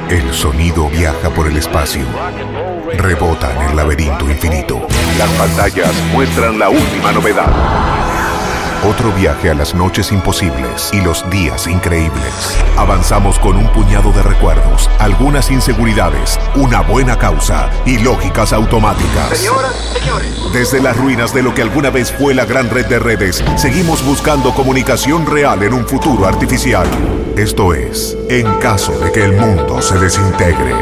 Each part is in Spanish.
El sonido viaja por el espacio. Rebota en el laberinto infinito. Las pantallas muestran la última novedad. Otro viaje a las noches imposibles y los días increíbles. Avanzamos con un puñado de recuerdos, algunas inseguridades, una buena causa y lógicas automáticas. Señoras, señores. Desde las ruinas de lo que alguna vez fue la gran red de redes, seguimos buscando comunicación real en un futuro artificial. Esto es, en caso de que el mundo se desintegre.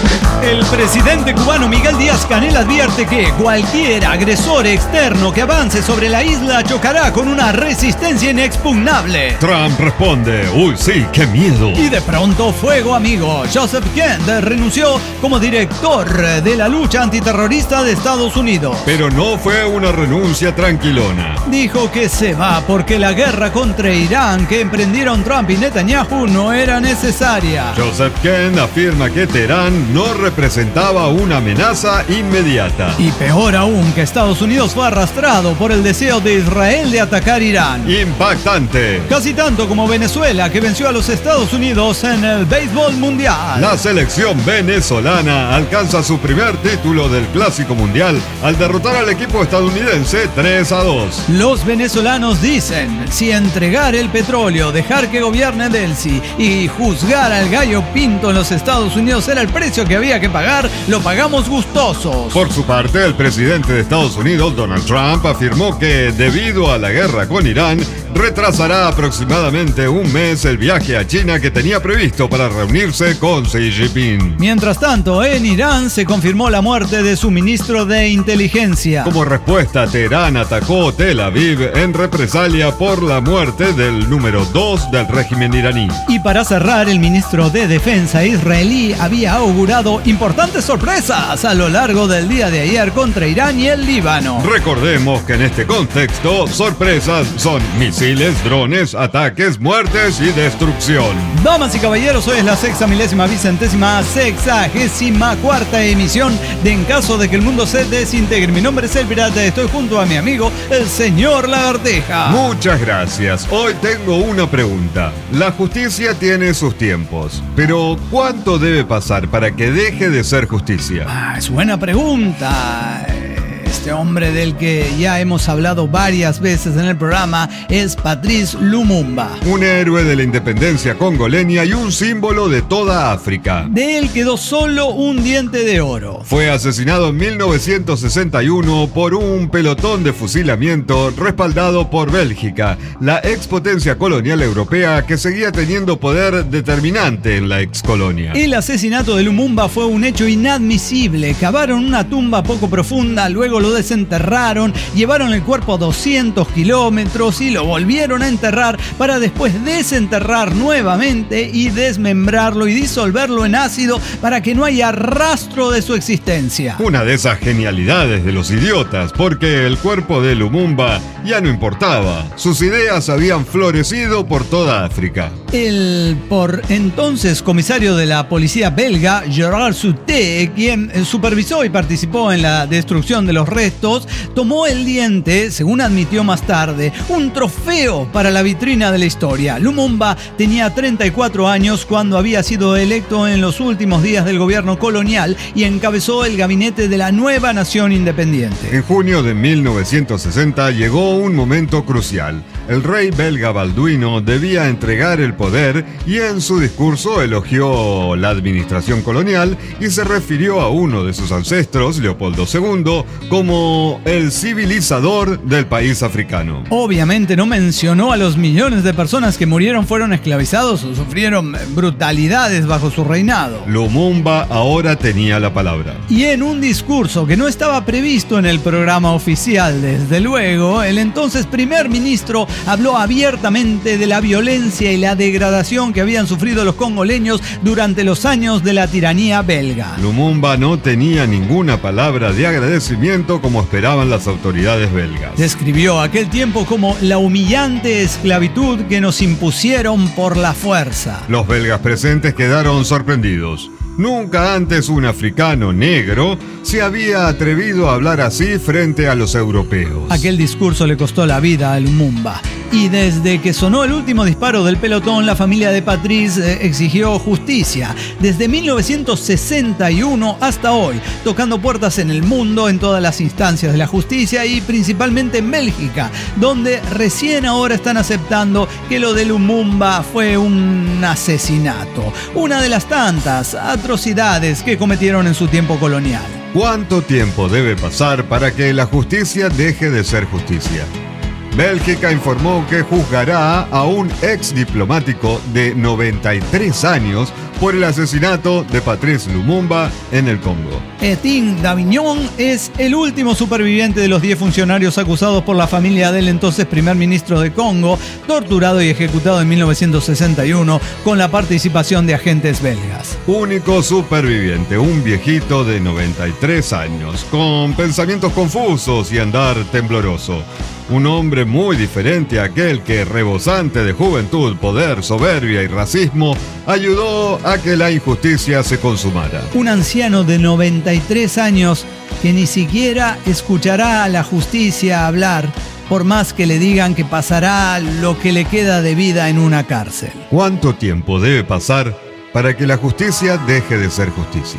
El presidente cubano Miguel Díaz-Canel advierte que cualquier agresor externo que avance sobre la isla chocará con una resistencia inexpugnable. Trump responde, uy sí, qué miedo. Y de pronto, fuego amigo. Joseph Kent renunció como director de la lucha antiterrorista de Estados Unidos. Pero no fue una renuncia tranquilona. Dijo que se va porque la guerra contra Irán que emprendieron Trump y Netanyahu no era necesaria. Joseph Kent afirma que Teherán no representaba una amenaza inmediata. Y peor aún, que Estados Unidos fue arrastrado por el deseo de Israel de atacar Irán. Impactante. Casi tanto como Venezuela, que venció a los Estados Unidos en el béisbol mundial. La selección venezolana alcanza su primer título del Clásico Mundial al derrotar al equipo estadounidense 3-2. Los venezolanos dicen, si entregar el petróleo, dejar que gobierne Delcy y juzgar al gallo Pinto en los Estados Unidos era el precio que había que pagar, lo pagamos gustosos. Por su parte, el presidente de Estados Unidos, Donald Trump, afirmó que debido a la guerra con Irán, retrasará aproximadamente un mes el viaje a China que tenía previsto para reunirse con Xi Jinping. Mientras tanto, en Irán se confirmó la muerte de su ministro de inteligencia. Como respuesta, Teherán atacó Tel Aviv en represalia por la muerte del número 2 del régimen iraní. Y para cerrar, el ministro de Defensa israelí había augurado importantes sorpresas a lo largo del día de ayer contra Irán y el Líbano. Recordemos que en este contexto, sorpresas son misiles, drones, ataques, muertes y destrucción. Damas y caballeros, hoy es la 6.000.000.064ª emisión de En caso de que el mundo se desintegre. Mi nombre es El Pirata y estoy junto a mi amigo, el señor Lagarteja. Muchas gracias. Hoy tengo una pregunta. La justicia tiene sus tiempos, pero ¿cuánto debe pasar para que deje de ser justicia? Es buena pregunta. Este hombre del que ya hemos hablado varias veces en el programa es Patrice Lumumba. Un héroe de la independencia congoleña y un símbolo de toda África. De él quedó solo un diente de oro. Fue asesinado en 1961 por un pelotón de fusilamiento respaldado por Bélgica, la expotencia colonial europea que seguía teniendo poder determinante en la excolonia. El asesinato de Lumumba fue un hecho inadmisible. Cavaron una tumba poco profunda, luego lo desenterraron, llevaron el cuerpo a 200 kilómetros y lo volvieron a enterrar para después desenterrar nuevamente y desmembrarlo y disolverlo en ácido para que no haya rastro de su existencia. Una de esas genialidades de los idiotas, porque el cuerpo de Lumumba ya no importaba. Sus ideas habían florecido por toda África. El por entonces comisario de la policía belga, Gerard Souté, quien supervisó y participó en la destrucción de los restos, tomó el diente, según admitió más tarde, un trofeo para la vitrina de la historia. Lumumba tenía 34 años cuando había sido electo en los últimos días del gobierno colonial y encabezó el gabinete de la nueva nación independiente. En junio de 1960 llegó un momento crucial. El rey belga Balduino debía entregar el poder y en su discurso elogió la administración colonial y se refirió a uno de sus ancestros, Leopoldo II, como el civilizador del país africano. Obviamente no mencionó a los millones de personas que murieron, fueron esclavizados o sufrieron brutalidades bajo su reinado. Lumumba ahora tenía la palabra. Y en un discurso que no estaba previsto en el programa oficial, desde luego, el entonces primer ministro habló abiertamente de la violencia y la degradación que habían sufrido los congoleños durante los años de la tiranía belga. Lumumba no tenía ninguna palabra de agradecimiento como esperaban las autoridades belgas. Describió aquel tiempo como la humillante esclavitud que nos impusieron por la fuerza. Los belgas presentes quedaron sorprendidos. Nunca antes un africano negro se había atrevido a hablar así frente a los europeos. Aquel discurso le costó la vida a Lumumba. Y desde que sonó el último disparo del pelotón, la familia de Patrice exigió justicia. Desde 1961 hasta hoy, tocando puertas en el mundo, en todas las instancias de la justicia y principalmente en Bélgica, donde recién ahora están aceptando que lo de Lumumba fue un asesinato. Una de las tantas atrocidades que cometieron en su tiempo colonial. ¿Cuánto tiempo debe pasar para que la justicia deje de ser justicia? Bélgica informó que juzgará a un ex diplomático de 93 años por el asesinato de Patrice Lumumba en el Congo. Etienne Davignon es el último superviviente de los 10 funcionarios acusados por la familia del entonces primer ministro de Congo, torturado y ejecutado en 1961 con la participación de agentes belgas. Único superviviente, un viejito de 93 años, con pensamientos confusos y andar tembloroso. Un hombre muy diferente a aquel que, rebosante de juventud, poder, soberbia y racismo, ayudó a que la injusticia se consumara. Un anciano de 93 años que ni siquiera escuchará a la justicia hablar, por más que le digan que pasará lo que le queda de vida en una cárcel. ¿Cuánto tiempo debe pasar para que la justicia deje de ser justicia?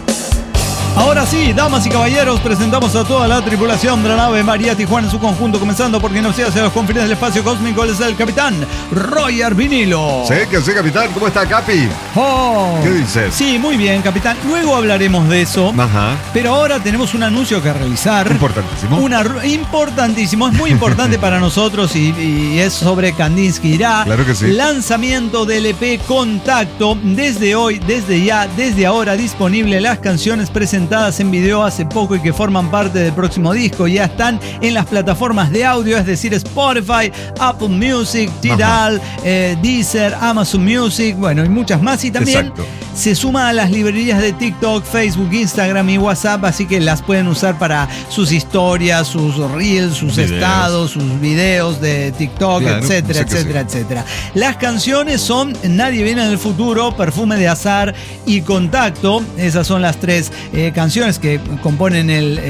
Ahora sí, damas y caballeros, presentamos a toda la tripulación de la nave María Tijuana en su conjunto, comenzando porque no sé hacia los confines del espacio cósmico, es el capitán Roger Vinilo. Sí, que sí, capitán. ¿Cómo está, Capi? Oh. ¿Qué dices? Sí, muy bien, capitán. Luego hablaremos de eso. Ajá. Pero ahora tenemos un anuncio que realizar. Importantísimo. Importantísimo, es muy importante para nosotros y es sobre Kandinsky Irá. Claro que sí. Lanzamiento del EP Contacto. Desde hoy, desde ya, desde ahora disponible las canciones presentadas en video hace poco y que forman parte del próximo disco. Ya están en las plataformas de audio, es decir, Spotify, Apple Music, Tidal, Deezer, Amazon Music, bueno, y muchas más. Y también Exacto. se suma a las librerías de TikTok, Facebook, Instagram y WhatsApp, así que las pueden usar para sus historias, sus reels, sus estados, sus videos de TikTok, claro, etcétera, etcétera, etcétera. Las canciones son Nadie viene del futuro, Perfume de azar y Contacto. Esas son las tres canciones que componen el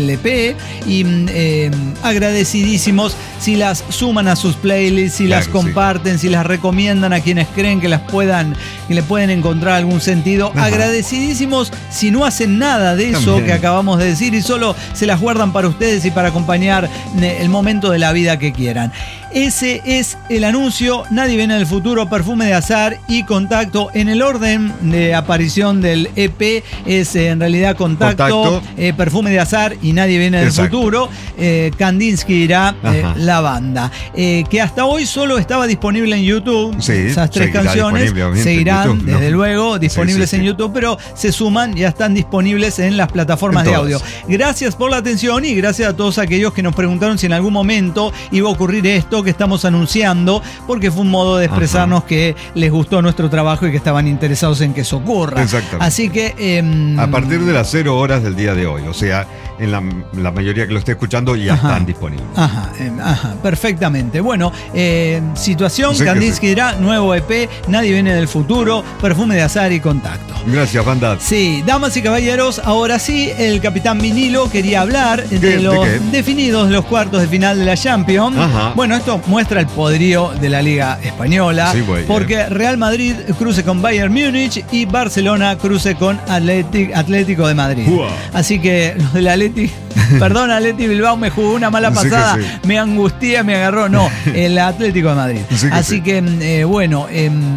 LP y agradecidísimos si las suman a sus playlists, si las comparten, si las recomiendan a quienes creen que le pueden encontrar algún sentido. Ajá. Agradecidísimos si no hacen nada de eso también que acabamos de decir y solo se las guardan para ustedes y para acompañar el momento de la vida que quieran. Ese es el anuncio. Nadie viene del futuro, Perfume de azar y Contacto. En el orden de aparición del EP es en realidad Contacto. Perfume de azar y Nadie viene del futuro. Kandinsky Irá, la banda. Que hasta hoy solo estaba disponible en YouTube. Sí, esas tres canciones seguirán YouTube, desde luego disponibles en YouTube, pero se suman, ya están disponibles en las plataformas de audio. Gracias por la atención y gracias a todos aquellos que nos preguntaron si en algún momento iba a ocurrir esto que estamos anunciando, porque fue un modo de expresarnos que les gustó nuestro trabajo y que estaban interesados en que eso ocurra. Exactamente. Así que a partir de las 0 horas del día de hoy, o sea, en la mayoría que lo esté escuchando ya están disponibles. Perfectamente. Bueno, situación, Kandinsky Irá, nuevo EP, Nadie viene del futuro, Perfume de azar y Contacto. Gracias, banda. Sí, damas y caballeros, ahora sí, el capitán Vinilo quería hablar de los definidos los cuartos de final de la Champions. Bueno, esto muestra el poderío de la Liga Española, porque Real Madrid cruce con Bayern Múnich y Barcelona cruce con Atlético de Madrid. Así que los del Atleti, perdón, Atleti Bilbao me jugó una mala pasada, me angustié, me agarró, no, el Atlético de Madrid. Así que bueno,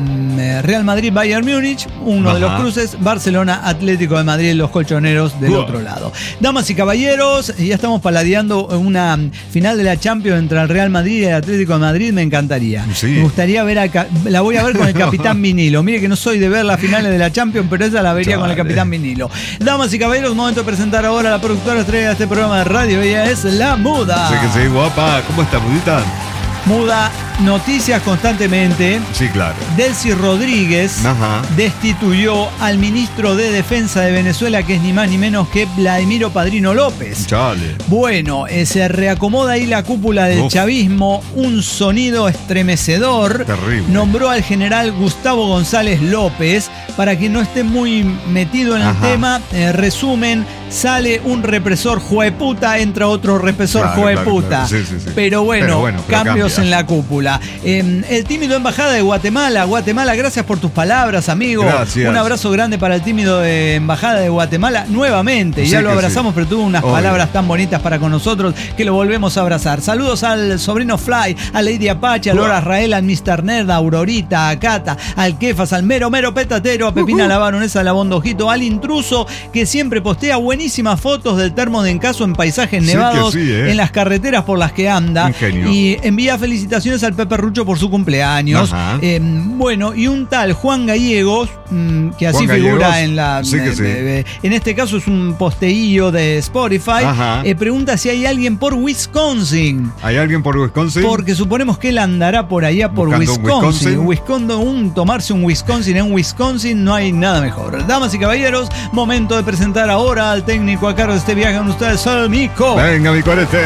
Real Madrid Bayern Múnich, uno de los cruces, Barcelona Atlético de Madrid, los colchoneros del otro lado. Damas y caballeros, ya estamos paladeando una final de la Champions entre el Real Madrid y el Atlético de Madrid. Me encantaría. Me gustaría ver la voy a ver con el capitán Vinilo. Mire que no soy de ver las finales de la Champions, pero esa la vería con el capitán Vinilo. Damas y caballeros, momento de presentar ahora a la productora estrella de este programa de radio. Ella es La Muda. Sí que sí, guapa. ¿Cómo está, Mudita? Muda noticias constantemente. Sí, claro. Delcy Rodríguez destituyó al ministro de Defensa de Venezuela, que es ni más ni menos que Vladimiro Padrino López. Chale. Bueno, se reacomoda ahí la cúpula del chavismo, un sonido estremecedor. Terrible. Nombró al general Gustavo González López para quien no esté muy metido en el tema, resumen, sale un represor jueputa, entra otro represor jueputa. Claro. Sí. Pero bueno, cambios cambia. en la cúpula. El tímido embajada de Guatemala, gracias por tus palabras, amigo. Gracias. Un abrazo grande para el tímido de embajada de Guatemala, nuevamente. Sí, Ya lo que abrazamos, pero tuvo unas palabras tan bonitas para con nosotros que lo volvemos a abrazar. Saludos al sobrino Fly, a Lady Apache, a Lora Rael, al Mr. Nerd, a Aurorita, a Cata, al Kefas, al Mero Petatero, a Pepina la Baronesa, a la Bondojito, al Intruso, que siempre postea buenísimas fotos del termo de Encaso en paisajes nevados en las carreteras por las que anda. Ingenio. Y envía felicitaciones al Pepe Rucho por su cumpleaños. Bueno, y un tal Juan Gallegos, que así Juan figura Gallegos, en la... sí que sí. En este caso es un posteío de Spotify. Pregunta si hay alguien por Wisconsin. ¿Hay alguien por Wisconsin? Porque suponemos que él andará por allá por Wisconsin. Tomarse un Wisconsin en Wisconsin, no hay nada mejor. Damas y caballeros, momento de presentar ahora al técnico a cargo de este viaje con ustedes, el Mico. Venga, mi corete.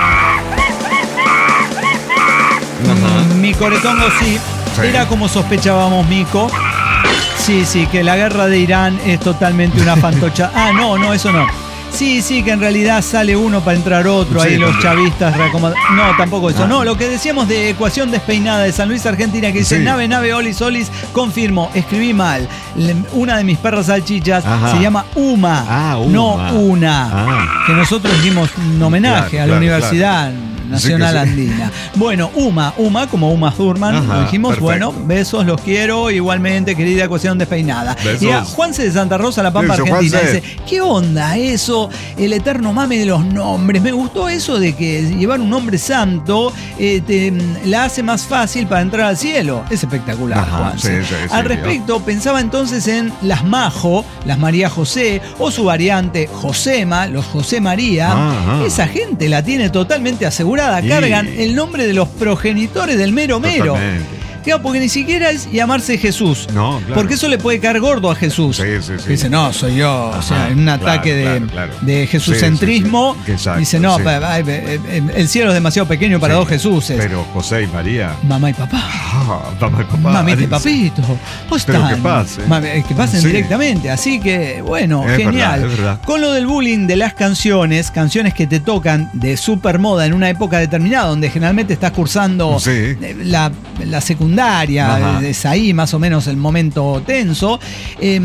Mi coretongo sí. Era como sospechábamos, Mico. Sí, que la guerra de Irán es totalmente una fantocha. No, eso no. Sí, que en realidad sale uno para entrar otro, ahí los chavistas reacomodan. No, tampoco eso. No, lo que decíamos de ecuación despeinada de San Luis, Argentina, que dice nave, olis, confirmo, escribí mal. Una de mis perras salchichas se llama Uma, no Una. Que nosotros dimos un homenaje a la Universidad Nacional Andina. Bueno, Uma como Uma Thurman, lo dijimos, perfecto. Bueno, besos, los quiero, igualmente, querida ecuación despeinada. Besos. Y a Juanse de Santa Rosa, La Pampa, Argentina, dice, ¿qué onda eso? El eterno mame de los nombres. Me gustó eso de que llevar un nombre santo la hace más fácil para entrar al cielo. Es espectacular, Juanse. Al respecto, pensaba entonces en las Majo, las María José, o su variante Josema, los José María. Esa gente la tiene totalmente asegurada. Cargan el nombre de los progenitores del mero. Claro, porque ni siquiera es llamarse Jesús. No, claro. Porque eso le puede caer gordo a Jesús. Sí. Dice, no, soy yo. O sea, en un ataque de jesucentrismo. Dice, no, el cielo es demasiado pequeño para dos Jesuses. Pero José y María. Mamá y papá. Mamá y papá. Mamita y papito. Pero que pasen. Que pasen directamente. Así que, bueno, es genial. Verdad. Con lo del bullying de las canciones que te tocan de super moda en una época determinada, donde generalmente estás cursando la secundaria. Es ahí más o menos el momento tenso. Y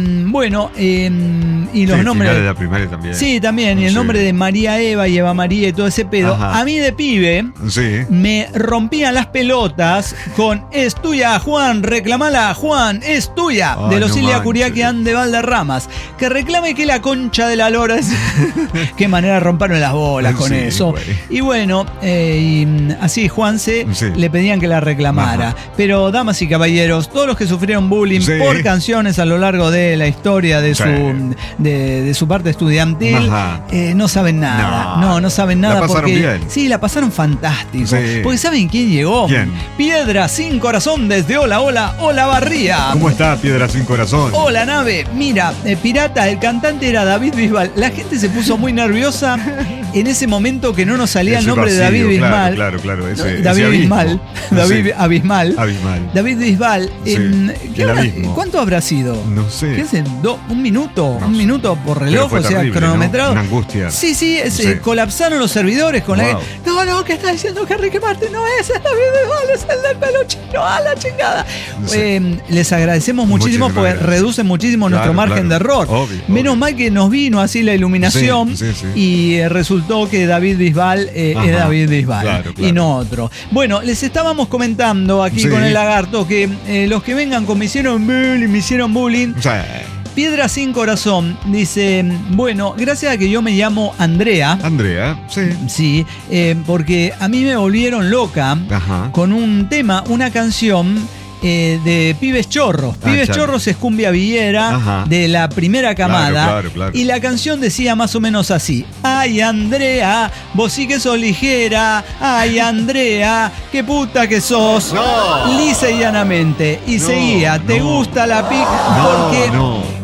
los nombres de la primaria también. Sí, también. Y el nombre de María Eva y Eva María y todo ese pedo. A mí de pibe me rompían las pelotas con es tuya, Juan, reclamala, Juan, es tuya. De los Ilia Curiaquian de Valderramas. Que reclame que la concha de la lora es... Qué manera de romperme las bolas con eso. Y bueno, así Juanse le pedían que la reclamara. Pero damas y caballeros, todos los que sufrieron bullying por canciones a lo largo de la historia de su parte estudiantil no saben nada. No saben nada. La pasaron porque bien. Sí, la pasaron fantástico. Porque ¿saben quién llegó? ¿Quién? Piedra sin corazón desde Hola Barría. ¿Cómo está Piedra sin corazón? Hola, nave. Mira, Pirata, el cantante era David Bisbal. La gente se puso muy nerviosa en ese momento que no nos salía el nombre de David Bisbal. Claro. David Bisbal. David Abismal. David Bisbal. ¿Cuánto habrá sido? No sé. ¿Qué hacen? ¿Un minuto? ¿Un minuto por reloj? O sea, terrible, cronometrado. ¿No? Una angustia. Sí, colapsaron los servidores con la... No, ¿qué está diciendo que Enrique Martin? No es David Bisbal, es el del pelo chino, a la chingada. Les agradecemos muchísimo porque reducen muchísimo nuestro margen de error. Menos mal que nos vino así la iluminación y resultó que David Bisbal es David Bisbal y no otro. Bueno, les estábamos comentando aquí con el lagarto que los que vengan con me hicieron bullying. Piedra sin corazón dice, bueno, gracias a que yo me llamo Andrea. Sí, porque a mí me volvieron loca con un tema, una canción de Pibes Chorros. Pibes Chorros es cumbia villera de la primera camada. Claro. Y la canción decía más o menos así: ay, Andrea, vos sí que sos ligera. Ay, Andrea, qué puta que sos. Lisa y llanamente. Y seguía, ¿te gusta la pica? Porque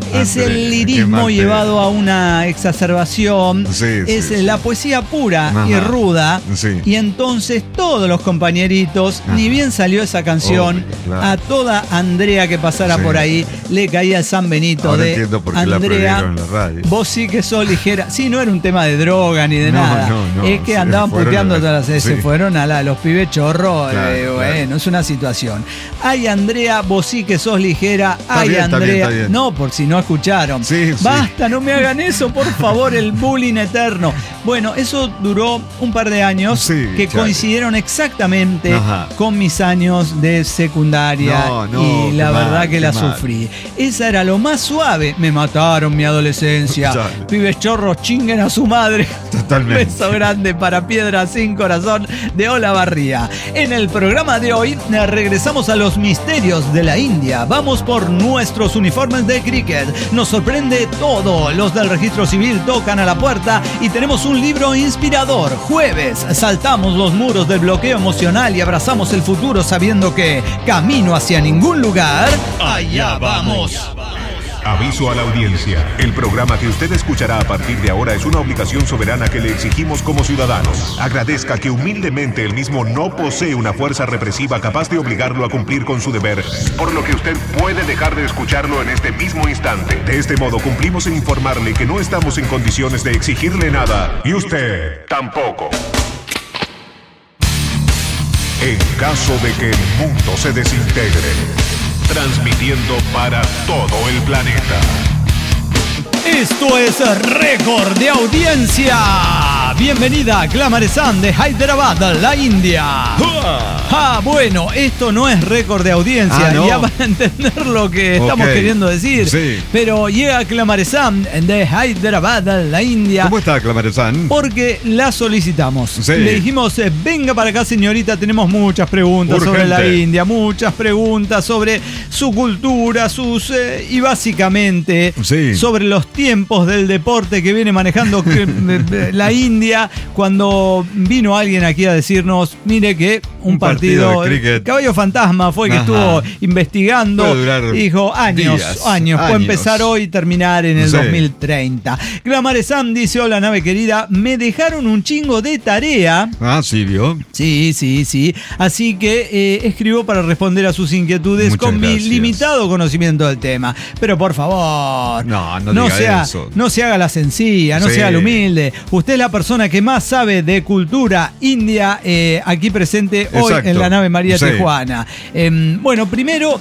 Es el lirismo llevado a una exacerbación. Es la poesía pura y ruda. Y entonces todos los compañeritos, ni bien salió esa canción, a toda Andrea que pasara por ahí le caía el San Benito. Ahora de por qué Andrea, la en la radio. Vos sí que sos ligera. Sí, no era un tema de droga ni de nada. Es que andaban puteando todas las... Se fueron a los pibes chorros. Bueno, es una situación. Ay, Andrea, vos sí que sos ligera. Ay, Andrea. Está bien. No, por si no escucharon. Basta, no me hagan eso, por favor, el bullying eterno. Bueno, eso duró un par de años que coincidieron exactamente con mis años de secundaria. Y la verdad que la sufrí. Esa era lo más suave. Me mataron mi adolescencia. Pibes chorros, chinguen a su madre. Totalmente. Un beso grande para Piedra Sin Corazón de Olavarría. En el programa de hoy regresamos a los misterios de la India. Vamos por nuestros uniformes de cricket. Nos sorprende todo. Los del registro civil tocan a la puerta y tenemos un libro inspirador. Jueves, saltamos los muros del bloqueo emocional y abrazamos el futuro sabiendo que camino hacia ningún lugar, allá vamos. Aviso a la audiencia. El programa que usted escuchará a partir de ahora es una obligación soberana que le exigimos como ciudadanos. Agradezca que humildemente el mismo no posee una fuerza represiva capaz de obligarlo a cumplir con su deber, por lo que usted puede dejar de escucharlo en este mismo instante. De este modo cumplimos en informarle que no estamos en condiciones de exigirle nada, y usted tampoco. En caso de que el mundo se desintegre, transmitiendo para todo el planeta. Esto es récord de audiencia. Bienvenida a Clamaresán de Hyderabad, la India. Bueno, esto no es récord de audiencia. No. Ya van a entender lo que estamos queriendo decir. Pero llega Clamaresán de Hyderabad, la India. ¿Cómo está Clamaresán? Porque la solicitamos. Le dijimos, venga para acá, señorita, tenemos muchas preguntas sobre la India, muchas preguntas sobre su cultura, y básicamente sobre los tiempos del deporte que viene manejando la India. Cuando vino alguien aquí a decirnos, mire que un partido de cricket, Caballo Fantasma fue que estuvo investigando, dijo años, puede empezar hoy y terminar en el 2030. Clamaresán dice, hola nave querida, me dejaron un chingo de tarea. Sí, ¿vio? Sí. Así que escribo para responder a sus inquietudes. Muchas con gracias. Mi limitado conocimiento del tema. Pero por favor, no se haga la sencilla, no sea la humilde. Usted es la persona que más sabe de cultura india aquí presente hoy en la nave María Tijuana. Bueno, primero,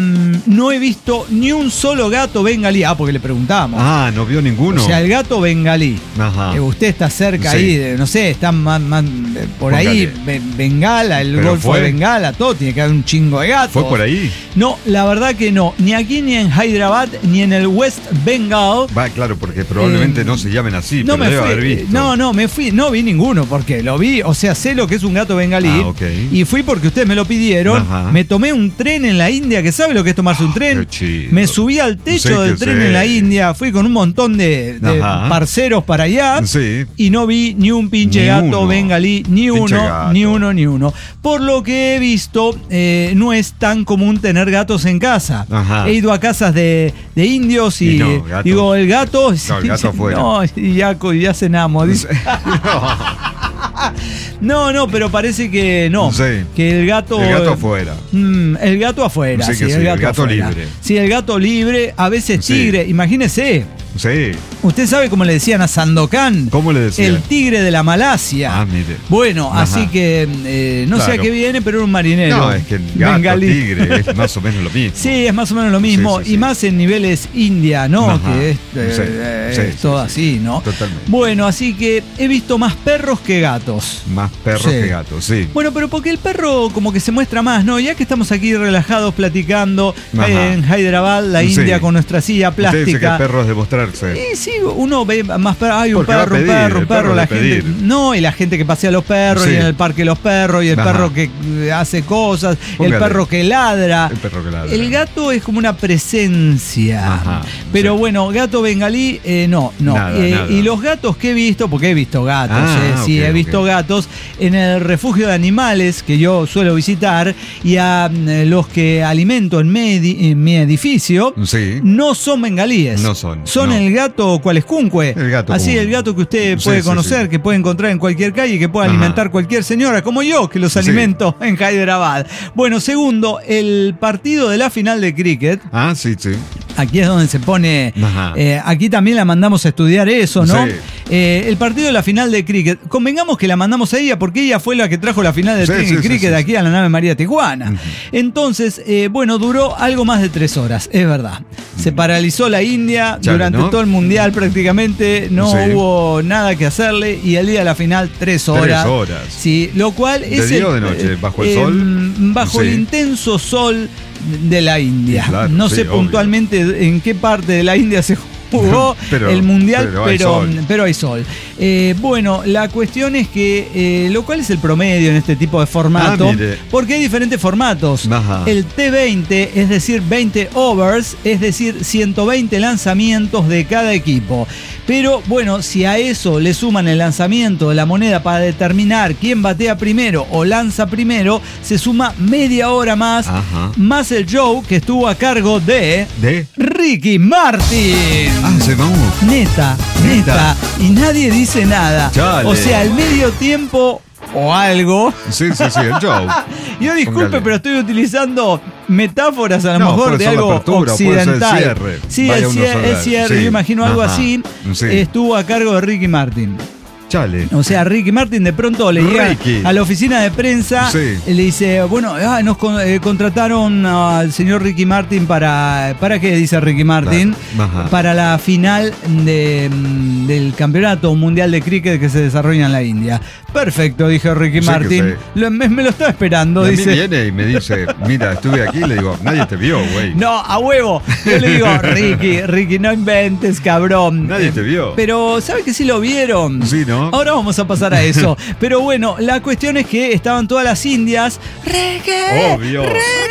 no he visto ni un solo gato bengalí. Porque le preguntamos. No vio ninguno. O sea, el gato bengalí. Usted está cerca ahí, no sé, está más por ahí, Bengala, el Golfo de Bengala, todo, tiene que haber un chingo de gatos. ¿Fue por ahí? No, la verdad que no. Ni aquí, ni en Hyderabad, ni en el West Bengal. Claro, porque probablemente no se llamen así, pero debe haber visto. No, no vi ninguno, porque lo vi, o sea, sé lo que es un gato bengalí. Y fui porque ustedes me lo pidieron. Me tomé un tren en la India, que sabe lo que es tomarse un tren. Me subí al techo del tren en la India, fui con un montón de parceros para allá y no vi ni un pinche gato bengalí, ni uno. Por lo que he visto, no es tan común tener gatos en casa. He ido a casas de indios y digo, el gato. El gato afuera. No, y ya cenamos. No, pero parece que no. Que el gato. El gato afuera. El gato afuera. El gato libre. Sí, el gato libre, a veces tigre. Imagínese. ¿Usted sabe cómo le decían a Sandokan? ¿Cómo le decían? El tigre de la Malasia. Mire. Bueno, así que no sé a qué viene, pero era un marinero. No, es que el gato bengalí. Tigre es más o menos lo mismo. Sí, es más o menos lo mismo. Y más en niveles India, ¿no? Que es todo así, ¿no? Totalmente. Bueno, así que he visto más perros que gatos. Más perros que gatos, sí. Bueno, pero porque el perro como que se muestra más, ¿no? Ya que estamos aquí relajados platicando en Hyderabad, la India, con nuestra silla plástica. Usted dice que el perro es de mostrar mostrarse. Y sí, uno ve más perros. Hay un Porque va a perro, pedir, un el perro, perro la de gente. pedir. No, y la gente que pasea a los perros, Sí. y en el parque los perros, y el Ajá. perro que hace cosas, Póngale. el perro que ladra. El perro que ladra. El gato es como una presencia. Ajá, Pero sí. bueno, gato bengalí, no. Nada. Y los gatos que he visto, porque he visto gatos, sí, Ok, he visto ok. gatos en el refugio de animales que yo suelo visitar, y a los que alimento en mi edificio, Sí. no son bengalíes. No son, Son no. el gato cualescunque. El gato Así, común. el gato que usted Sí, puede sí, conocer, sí. que puede encontrar en cualquier calle, que puede Ajá. alimentar cualquier señora, como yo, que los Sí. alimento en Hyderabad. Bueno, segundo, el partido de la final de cricket. Ah, sí. Aquí es donde se pone. Ajá. Aquí también la mandamos a estudiar eso, ¿no? Sí. El partido de la final de cricket. Convengamos que la mandamos a ella porque ella fue la que trajo la final de Sí, sí, cricket sí. aquí a la nave María Tijuana. Ujú. Entonces, bueno, duró algo más de 3 horas, es verdad. Se paralizó la India Chale, durante ¿no? todo el mundial prácticamente. No Sí. hubo nada que hacerle. Y el día de la final, 3 horas. 3 horas. Sí, lo cual ¿De es. día o de noche? ¿Bajo el sol? Bajo el Sí. intenso sol de la India. Sí, claro, no sí, sé obvio. puntualmente en qué parte de la India se jugó Pero- el mundial, pero hay sol. Bueno, la cuestión es que, lo cual es el promedio en este tipo de formato, mire. porque hay diferentes formatos. Ajá. El T20, es decir, 20 overs, es decir, 120 lanzamientos de cada equipo. Pero bueno, si a eso le suman el lanzamiento de la moneda para determinar quién batea primero o lanza primero, se suma media hora más, Ajá. más el show que estuvo a cargo de ¿De? Ricky Martin. Ah, se vamos. Neta. Y nadie dice nada. Chale. O sea, al medio tiempo o algo. Sí, el show. Yo disculpe, Póngale. pero estoy utilizando metáforas a lo No, mejor puede de ser la algo apertura, puede ser el occidental. cierre. Sí, Vaya el uno a saber. cierre, Sí. yo imagino algo Ajá. así. Sí. Estuvo a cargo de Ricky Martin. Chale. O sea, Ricky Martin de pronto le llega Ricky. a la oficina de prensa, Sí. y le dice, bueno, nos contrataron al señor Ricky Martin ¿para qué? Dice Ricky Martin, Ajá. para la final del campeonato mundial de cricket que se desarrolla en la India. Perfecto, dijo Ricky Sí que Martin. Me lo estaba esperando, Y a mí dice. viene y me dice, mira, estuve aquí, le digo, nadie te vio, güey. No, a huevo. Yo le digo, Ricky, no inventes, cabrón. Nadie te vio. Pero, ¿sabe que sí lo vieron? Sí, ¿no? Ahora vamos a pasar a eso. Pero bueno, la cuestión es que estaban todas las indias. ¡Ricky! Obvio.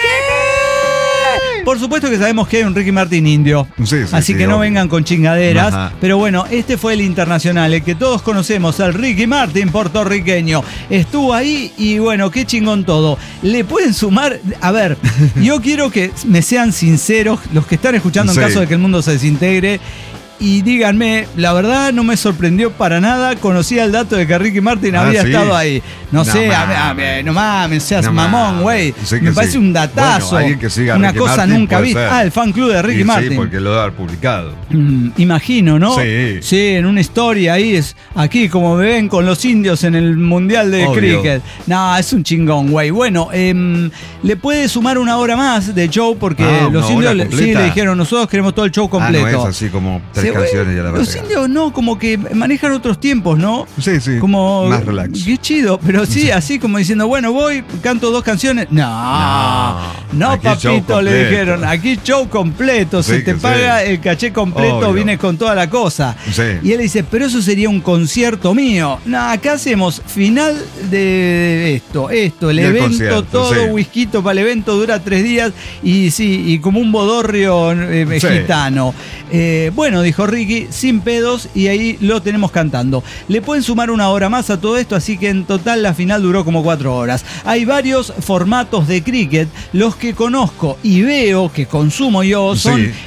Por supuesto que sabemos que hay un Ricky Martin indio. Sí, Así que no obvio. vengan con chingaderas. Ajá. Pero bueno, este fue el internacional, el que todos conocemos, el Ricky Martin puertorriqueño. Estuvo ahí y bueno, qué chingón todo. Le pueden sumar. A ver, yo quiero que me sean sinceros los que están escuchando en Sí. caso de que el mundo se desintegre. Y díganme, la verdad no me sorprendió para nada. Conocía el dato de que Ricky Martin había ¿sí? estado ahí. No sé, mames. no mames, seas No mamón, mames. güey. Sí que Me parece sí. un datazo. Bueno, alguien que siga a una Ricky cosa Martin nunca puede vista. ser. Ah, el fan club de Ricky Y Martin. Sí, porque lo ha publicado. Imagino, ¿no? Sí. Sí, en una historia ahí es aquí como me ven con los indios en el mundial de Obvio. cricket. No, es un chingón, güey. Bueno, le puede sumar una hora más de show porque los una indios hora sí completa. le dijeron, nosotros queremos todo el show completo. Ah, no es así como 3 canciones y a la Los verga. indios no, como que manejan otros tiempos, ¿no? Sí, sí. Como Más relax. qué chido, pero sí, así como diciendo, bueno, voy, canto 2 canciones. No, aquí show papito, le completo. dijeron, aquí show completo, Sí, se te que paga sí. el caché completo, Obvio. viene con toda la cosa. Sí. Y él dice, pero eso sería un concierto mío. No, acá hacemos final de esto, el Del evento, concierto, todo sí. whisky para el evento, dura 3 días y sí, y como un bodorrio Sí. gitano. Bueno, dijo Ricky, sin pedos, y ahí lo tenemos cantando. Le pueden sumar una hora más a todo esto, así que en total la final duró como 4 horas. Hay varios formatos de cricket, los que conozco y veo que consumo yo son Sí.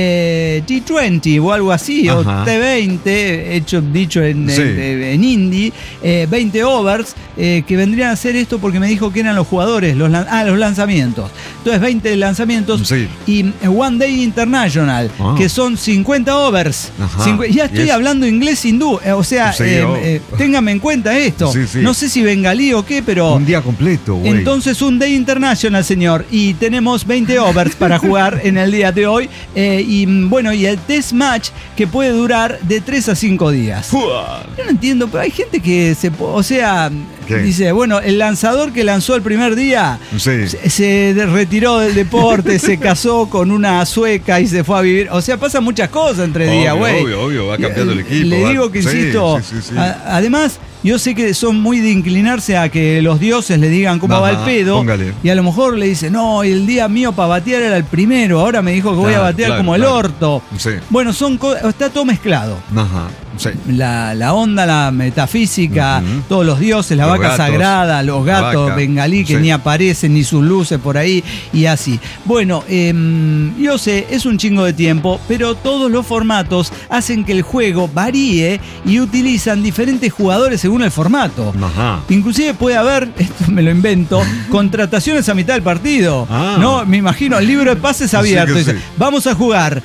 T20 o algo así, o Ajá. T20, dicho en Sí. indie, 20 overs, que vendrían a ser esto porque me dijo que eran los jugadores, los lanzamientos. Entonces 20 lanzamientos Sí. y One Day International, Ah. que son 50 overs. Ajá. Ya estoy Y es- hablando inglés hindú, o sea, Sí, téngame en cuenta esto. Sí, sí. No sé si bengalí o qué, pero... Un día completo, güey. Entonces un Day International, señor, y tenemos 20 overs para jugar en el día de hoy, y bueno, y el test match que puede durar de 3 a 5 días. Yo no entiendo, pero hay gente que o sea, ¿Qué? Dice, bueno, el lanzador que lanzó el primer día Sí. se retiró del deporte, se casó con una sueca y se fue a vivir. O sea, pasan muchas cosas entre días, güey. Obvio, va cambiando el equipo. Le digo que, insisto, Sí. además, yo sé que son muy de inclinarse a que los dioses le digan cómo va el pedo. Póngale. Y a lo mejor le dice, no, el día mío para batear era el primero, ahora me dijo que voy a batear como el orto. Sí. Bueno, está todo mezclado. Ajá. Sí. La onda, la metafísica, todos los dioses, la Los vaca gatos, sagrada, los la gatos vaca, bengalí que sí. ni aparecen, ni sus luces por ahí, y así. Bueno, yo sé, es un chingo de tiempo, pero todos los formatos hacen que el juego varíe y utilizan diferentes jugadores según el formato. Ajá. Inclusive puede haber, esto me lo invento, contrataciones a mitad del partido. Ah. No, me imagino, el libro de pases abierto. que Dice, sí. vamos a jugar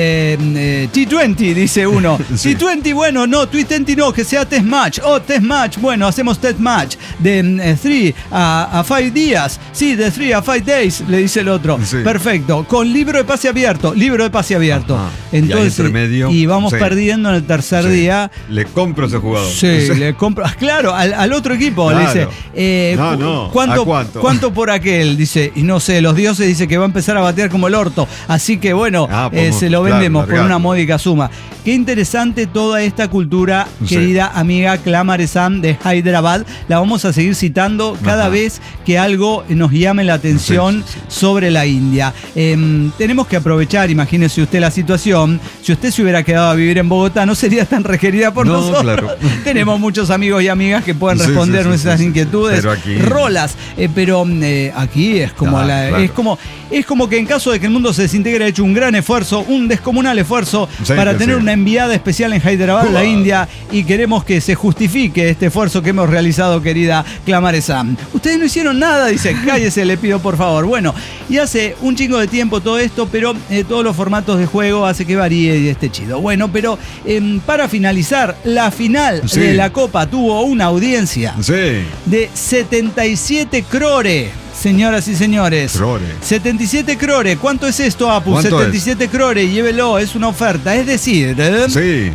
T20, dice uno. Sí. T20, bueno, no, T20 no, que sea test match. Test match, bueno, hacemos test match. De 3 a 5 días. Sí, de 3 a 5 days, le dice el otro. Sí. Perfecto. Con libro de pase abierto. Ajá. Entonces, Y ahí entre medio, y vamos sí. perdiendo en el tercer Sí. día. Le compro a ese jugador. Sí, le compro. Claro, al otro equipo Claro. le dice. No, ¿a ¿cuánto, cuánto? ¿Cuánto por aquel? Dice, y no sé, los dioses dice que va a empezar a batear como el orto. Así que bueno, se lo vendemos por una módica suma. Qué interesante toda esta cultura, Sí. querida amiga Clamaresam de Hyderabad. La vamos a seguir citando cada vez que algo nos llame la atención Sí. sobre la India. Tenemos que aprovechar, imagínese usted la situación. Si usted se hubiera quedado a vivir en Bogotá, no sería tan requerida por No, nosotros. claro. Tenemos muchos amigos y amigas que pueden Sí, responder sí, nuestras sí. inquietudes. Pero aquí- Rolas. Pero aquí es como Claro. es como que en caso de que el mundo se desintegre, ha hecho un gran esfuerzo, un descomunal esfuerzo Sí, para que tener sí. una enviada especial en Hyderabad, la India, y queremos que se justifique este esfuerzo que hemos realizado, querida Clamaresam. Ustedes no hicieron nada, dice, cállese, le pido por favor. Bueno, y hace un chingo de tiempo todo esto, pero todos los formatos de juego hace que varíe y esté chido. Bueno, pero para finalizar, la final Sí. de la Copa tuvo una audiencia Sí. de 77 crore. Señoras y señores. Crore. 77 crore. ¿Cuánto es esto, Apu? ¿Cuánto 77 crore, llévelo, es una oferta. Es decir, Sí.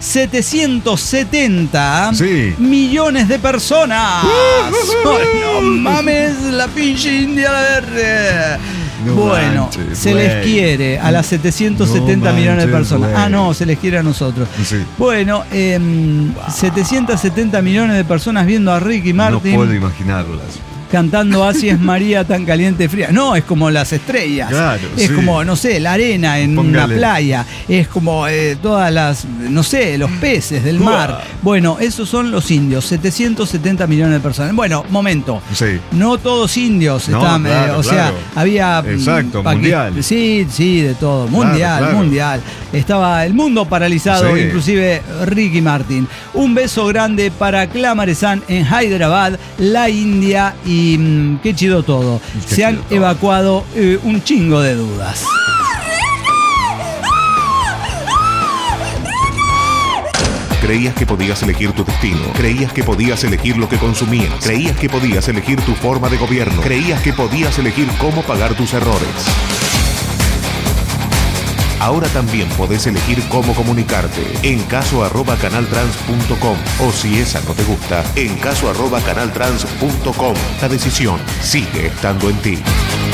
770 Sí. millones de personas. Ay, no mames, la pinche India verde. No bueno, manches, se güey. les quiere a las 770 No millones de manches, personas. güey. Ah, no, se les quiere a nosotros. Sí. Bueno, 770 millones de personas viendo a Ricky Martin No puedo imaginarlas. cantando Así es María tan caliente y fría. No, es como las estrellas. Claro, es sí. como, no sé, la arena en Póngale. una playa. Es como todas las, no sé, los peces del mar. Bueno, esos son los indios. 770 millones de personas. Bueno, momento. Sí. No todos indios No, están, claro, o sea, claro. había Exacto, mundial. Sí, de todo, mundial, claro. mundial. Estaba el mundo paralizado, Sí. inclusive Ricky Martin. Un beso grande para Clamaresam en Hyderabad, la India, y qué chido todo. Qué Se han chido todo. evacuado un chingo de dudas. Creías que podías elegir tu destino. Creías que podías elegir lo que consumías. Creías que podías elegir tu forma de gobierno. Creías que podías elegir cómo pagar tus errores. Ahora también podés elegir cómo comunicarte en caso@canaltrans.com, o si esa no te gusta, en caso@canaltrans.com. La decisión sigue estando en ti.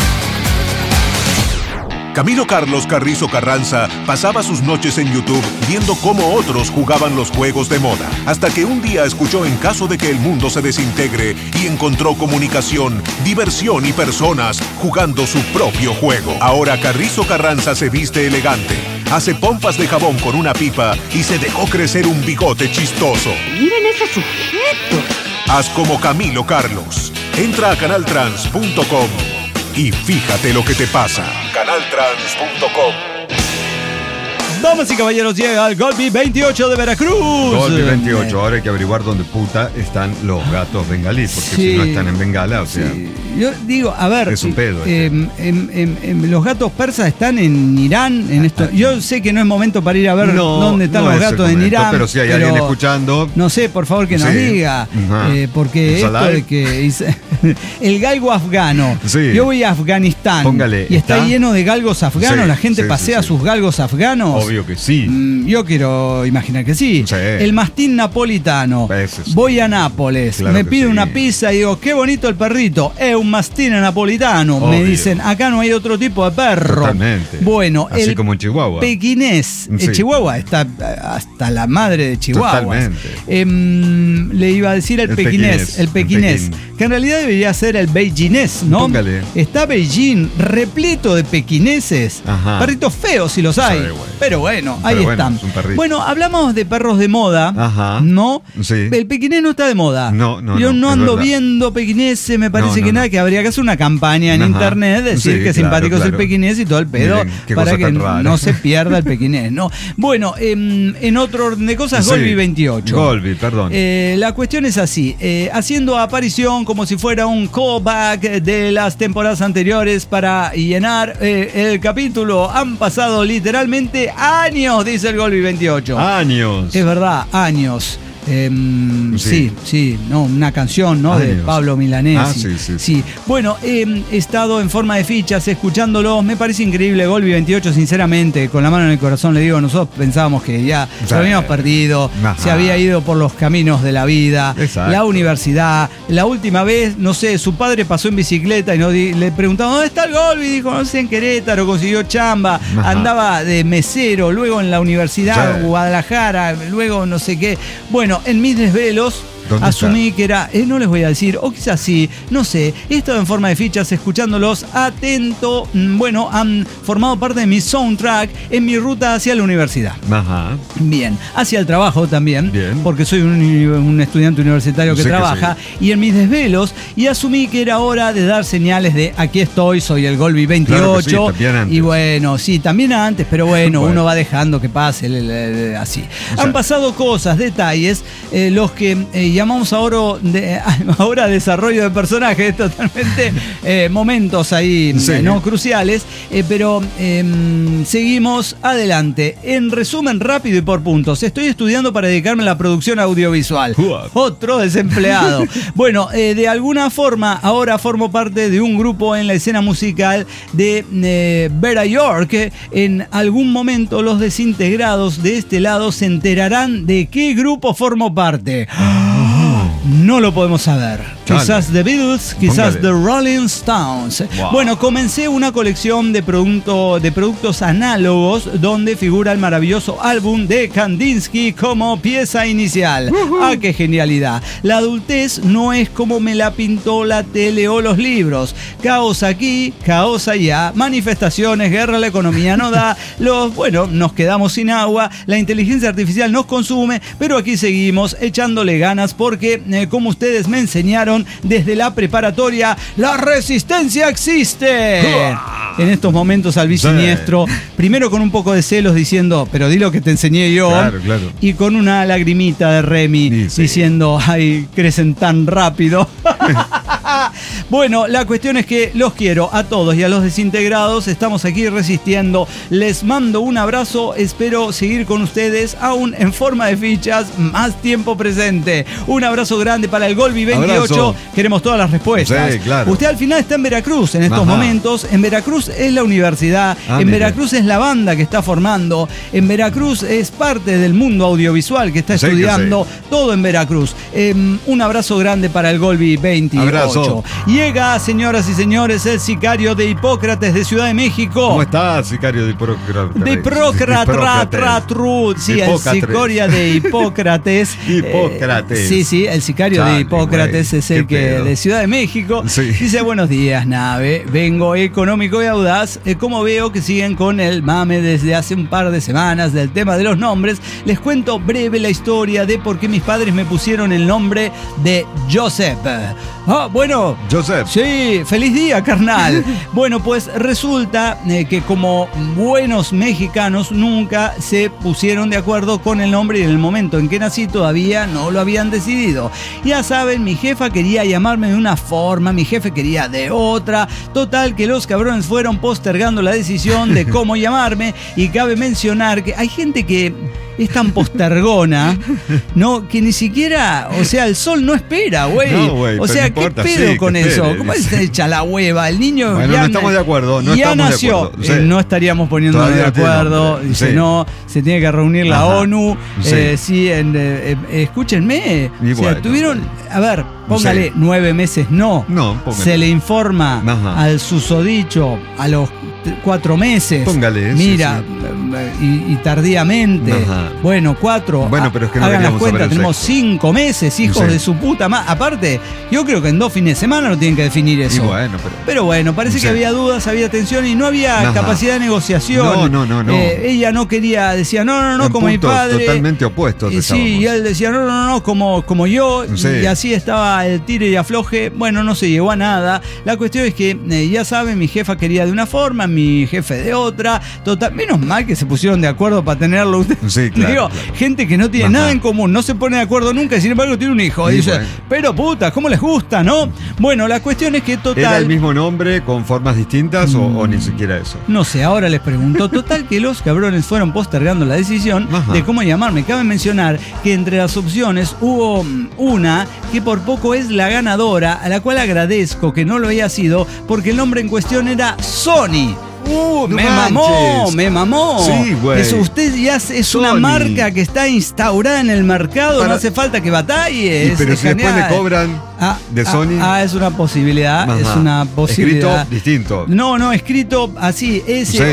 Camilo Carlos Carrizo Carranza pasaba sus noches en YouTube viendo cómo otros jugaban los juegos de moda, hasta que un día escuchó En caso de que el mundo se desintegre y encontró comunicación, diversión y personas jugando su propio juego. Ahora Carrizo Carranza se viste elegante, hace pompas de jabón con una pipa y se dejó crecer un bigote chistoso. Miren ese sujeto. Haz como Camilo Carlos. Entra a canaltrans.com y fíjate lo que te pasa. Canaltrans.com. Damas y caballeros, llega el Golby 28 de Veracruz. Golpe 28. Ahora hay que averiguar dónde puta están los gatos bengalí, porque Sí. si no están en Bengala, o sea, Sí. Yo digo, a ver, Es un pedo, los gatos persas están en Irán, en esto. Yo sé que no es momento para ir a ver dónde están no los es el gatos en momento, Irán. pero si hay alguien escuchando, No sé, por favor que nos Sí. diga, Ajá. porque ¿Es esto alive? de que el galgo afgano. Sí. Yo voy a Afganistán Póngale, y está ¿está? lleno de galgos afganos. Sí, La gente sí, pasea sí, sí. sus galgos afganos. Obvio. obvio que sí. Yo quiero imaginar que sí. Sí. El mastín napolitano. Ese sí. Voy a Nápoles, Claro me que pido sí. una pizza y digo, qué bonito el perrito. Es un mastín napolitano. Me Obvio. dicen, acá no hay otro tipo de perro. Totalmente. Bueno, Así el como en Chihuahua. pequinés. Sí. Chihuahua está hasta la madre de Chihuahua. Totalmente. Le iba a decir el pequinés. El pequinés. El Pekín. Que en realidad debería ser el beijinés, ¿no? Póngale. Está Beijing repleto de pequineses. Ajá. Perritos feos si los hay. Sí, bueno. Pero bueno, ahí Pero bueno, están. es un perrito. Bueno, hablamos de perros de moda. Ajá. ¿No? Sí. El pequinés no está de moda. No, Yo no es ando verdad. viendo pequineses, me parece No, que no. nada, que habría que hacer una campaña en Ajá. internet, decir Sí, que claro, simpático es el claro. pequinés y todo el pedo, Miren, qué para cosa que tan rara. no se pierda el pequinés, ¿no? Bueno, en otro orden de cosas, Sí. Golby 28. Golby, perdón. La cuestión es así, haciendo aparición como si fuera un callback de las temporadas anteriores para llenar el capítulo. Han pasado literalmente años, dice el Golby 28. Años. Es verdad, años. Sí, no, una canción, ¿no? De Años. Pablo Milanesi. Sí. Bueno, he estado en forma de fichas escuchándolos. Me parece increíble Golby 28, sinceramente, con la mano en el corazón le digo, nosotros pensábamos que ya Sí. lo habíamos perdido, Ajá. se había ido por los caminos de la vida, Exacto. la universidad. La última vez, no sé, su padre pasó en bicicleta y le preguntaba, ¿dónde está el Golby? Dijo, no sé, en Querétaro, consiguió chamba, Ajá. andaba de mesero, luego en la universidad, Sí. Guadalajara, luego no sé qué. Bueno, en mis desvelos ¿Dónde asumí está? que era, no les voy a decir, o quizás sí, no sé, he estado en forma de fichas escuchándolos atento, bueno, han formado parte de mi soundtrack en mi ruta hacia la universidad. Ajá. Bien, hacia el trabajo también, Bien. porque soy un estudiante universitario que Sé que trabaja, y en mis desvelos, y asumí que era hora de dar señales de aquí estoy, soy el Golby 28, Claro que sí, también antes. y bueno, sí, también antes, pero bueno, Bueno. uno va dejando que pase así. O sea, Han pasado cosas, detalles, los que llamamos ahora desarrollo de personajes, totalmente momentos ahí Sí. no cruciales, pero seguimos adelante. En resumen, rápido y por puntos, estoy estudiando para dedicarme a la producción audiovisual. Otro desempleado. Bueno, de alguna forma ahora formo parte de un grupo en la escena musical de Vera York. En algún momento los desintegrados de este lado se enterarán de qué grupo formo parte. No lo podemos saber. Dale. Quizás The Beatles, quizás Póngale. The Rolling Stones. Wow. Bueno, comencé una colección de productos análogos donde figura el maravilloso álbum de Kandinsky como pieza inicial. ¡Ah, qué genialidad! La adultez no es como me la pintó la tele o los libros. Caos aquí, caos allá, manifestaciones, guerra, la economía no da, nos quedamos sin agua, la inteligencia artificial nos consume, pero aquí seguimos echándole ganas porque, como ustedes me enseñaron desde la preparatoria, la resistencia existe. En estos momentos al bisiniestro, primero con un poco de celos diciendo, pero di lo que te enseñé yo. Claro, claro. Y con una lagrimita de Remy Sí. diciendo, ay, crecen tan rápido. Bueno, la cuestión es que los quiero a todos y a los desintegrados. Estamos aquí resistiendo. Les mando un abrazo. Espero seguir con ustedes aún en forma de fichas más tiempo presente. Un abrazo grande para el Golby 28. Abrazo. Queremos todas las respuestas. Sí, claro. Usted al final está en Veracruz en estos Ajá. momentos. En Veracruz es la universidad. Ah, En mire. Veracruz es la banda que está formando. En Veracruz es parte del mundo audiovisual que está Sí que estudiando. Todo en Veracruz. Un abrazo grande para el Golby 28. Abrazo. Llega, señoras y señores, el sicario de Hipócrates de Ciudad de México. ¿Cómo estás, sicario de Hipócrates? De Hipócrates. Sí, el Hipócrates. sicario de Hipócrates. Hipócrates. Sí, el sicario de Chale, Hipócrates güey, es el qué que pedo. de Ciudad de México. Sí. Dice, buenos días, nave. Vengo económico y audaz. Como veo que siguen con el mame desde hace un par de semanas del tema de los nombres, les cuento breve la historia de por qué mis padres me pusieron el nombre de Joseph. Bueno. Joseph. Sí, feliz día, carnal. Bueno, pues resulta que como buenos mexicanos nunca se pusieron de acuerdo con el nombre y en el momento en que nací todavía no lo habían decidido. Ya saben, mi jefa quería llamarme de una forma, mi jefe quería de otra. Total que los cabrones fueron postergando la decisión de cómo llamarme y cabe mencionar que hay gente que es tan postergona, ¿no? Que ni siquiera, o sea, el sol no espera, güey. No, güey, O pero sea, no ¿qué importa, pedo sí, con que eso? espere, ¿Cómo dice. se echa la hueva? El niño Bueno, no estamos de acuerdo, no ya estamos de nació. acuerdo, sí. No estaríamos poniéndonos de Todavía no tiene acuerdo. nombre, Dice, sí. no, se tiene que reunir la Ajá. ONU. Sí. Escúchenme. Y O sea, bueno, tuvieron, a ver, póngale sí. 9 meses, no. No, póngale. Se le informa Ajá. al susodicho a los 4 meses. Póngale, Mira, y tardíamente. Ajá. Bueno, 4. Bueno, pero es que no hagan las queríamos saber cuentas, el tenemos sexo. 5 meses, hijos Sí. de su puta madre. Aparte, yo creo que en 2 fines de semana no tienen que definir eso. Y bueno, Pero bueno, parece Sí. que había dudas, había tensión y no había Ajá. capacidad de negociación. No. Ella no quería, decía, no, En como mi puntos padre. totalmente opuestos Sí, estábamos. y él decía, no, como yo. Sí. Y así estaba el tire y afloje. Bueno, no se llegó a nada. La cuestión es que, ya saben, mi jefa quería de una forma, mi jefe de otra. Total, menos mal que se pusieron de acuerdo para tenerlo. Sí, claro, Digo, claro. gente que no tiene Ajá. nada en común, no se pone de acuerdo nunca y sin embargo tiene un hijo. Sí, Y dice, bueno. pero puta, ¿cómo les gusta, no? Bueno, la cuestión es que total. ¿Era el mismo nombre con formas distintas o ni siquiera eso? No sé, ahora les pregunto. Total que los cabrones fueron postergando la decisión Ajá. de cómo llamarme. Cabe mencionar que entre las opciones hubo una que por poco es la ganadora, a la cual agradezco que no lo haya sido, porque el nombre en cuestión era Sony. Me mamó. Sí, güey. Eso usted ya es una Sony. marca que está instaurada en el mercado, no hace falta que batalle. Pero si después le genial. cobran de Sony. Es una posibilidad, Ajá. es una posibilidad. Escrito distinto. No, escrito así,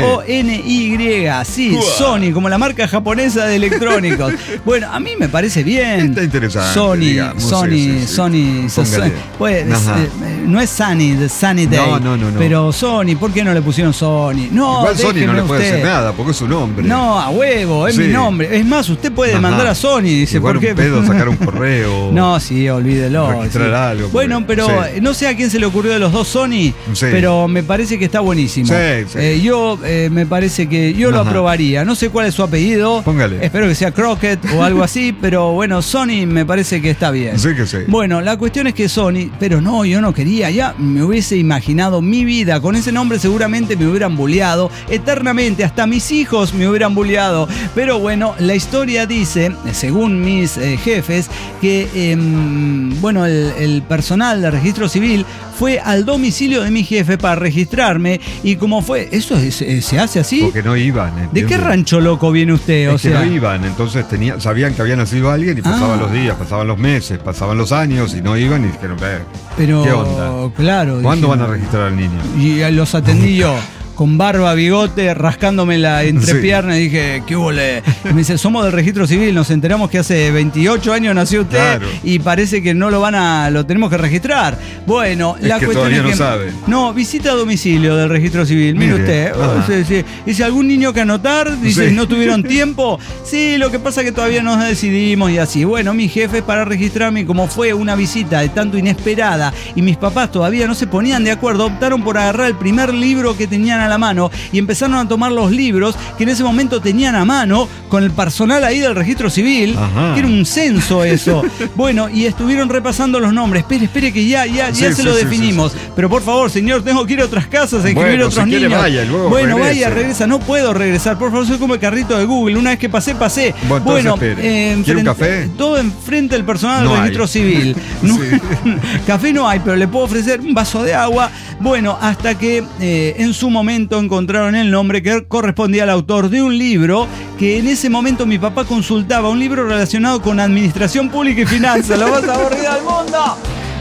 S-O-N-Y, sí, Uah. Sony, como la marca japonesa de electrónicos. Bueno, a mí me parece bien. Está interesante, Sony, digamos, sí. Sony. Pues, Ajá. no es Sunny, de Sunny Day. No. Pero Sony, ¿por qué no le pusieron Sony? No, Igual Sony no déjeme le puede usted. hacer nada porque es su nombre. No, a huevo, es Sí. mi nombre. Es más, usted puede Ajá. mandar a Sony, dice, Igual ¿por qué? un pedo, sacar un correo. No, sí, olvídelo. Registrar algo, Bueno, porque- pero sí. no sé a quién se le ocurrió de los dos Sony, Sí. pero me parece que está buenísimo. Sí. Yo me parece que yo lo Ajá. aprobaría. No sé cuál es su apellido. Póngale. Espero que sea Crockett o algo así, pero bueno, Sony me parece que está bien. Sí que sí. Bueno, la cuestión es que Sony, pero no, yo no quería, ya me hubiese imaginado mi vida, con ese nombre seguramente me hubieran bulleado eternamente, hasta mis hijos me hubieran bulleado, pero bueno, la historia dice, según mis jefes, que bueno, el personal de registro civil fue al domicilio de mi jefe para registrarme y como fue, ¿eso se hace así? Porque no iban. ¿De ¿entiendes? qué rancho loco viene usted? Es que no iban, entonces sabían que había nacido alguien y pasaban los días, pasaban los meses, pasaban los años y no iban y dijeron, pero ¿qué onda? Claro. ¿Cuándo dijeron, van a registrar al niño? Y los atendí yo. Con barba, bigote, rascándome la entrepierna y dije, ¿qué hubo? Me dice, somos del registro civil, nos enteramos que hace 28 años nació usted Claro. y parece que no lo tenemos que registrar. Bueno, Es la que cuestión todavía es no que sabe. No, visita a domicilio del registro civil. Mire Mire, usted, ajá. dice, ¿algún niño que anotar? Dice, Sí. ¿no tuvieron tiempo? Sí, lo que pasa es que todavía nos decidimos y así. Bueno, mi jefe para registrarme, como fue una visita de tanto inesperada y mis papás todavía no se ponían de acuerdo, optaron por agarrar el primer libro que tenían a la mano y empezaron a tomar los libros que en ese momento tenían a mano con el personal ahí del registro civil, Ajá. que era un censo eso. Bueno, y estuvieron repasando los nombres. Espere que ya Sí, se lo sí, definimos. sí. Pero por favor, señor, tengo que ir a otras casas a escribir Bueno, otros si quiere, niños. vaya, y luego bueno, regrese. vaya, regresa. No puedo regresar. Por favor, soy como el carrito de Google. Una vez que pasé. Bueno, entonces espere. ¿Quiere un café? Todo enfrente del personal No del hay. registro civil. No- Café no hay, pero le puedo ofrecer un vaso de agua. Bueno, hasta que en su momento encontraron el nombre que correspondía al autor de un libro que en ese momento mi papá consultaba, un libro relacionado con administración pública y finanzas. Lo más aburrido del mundo.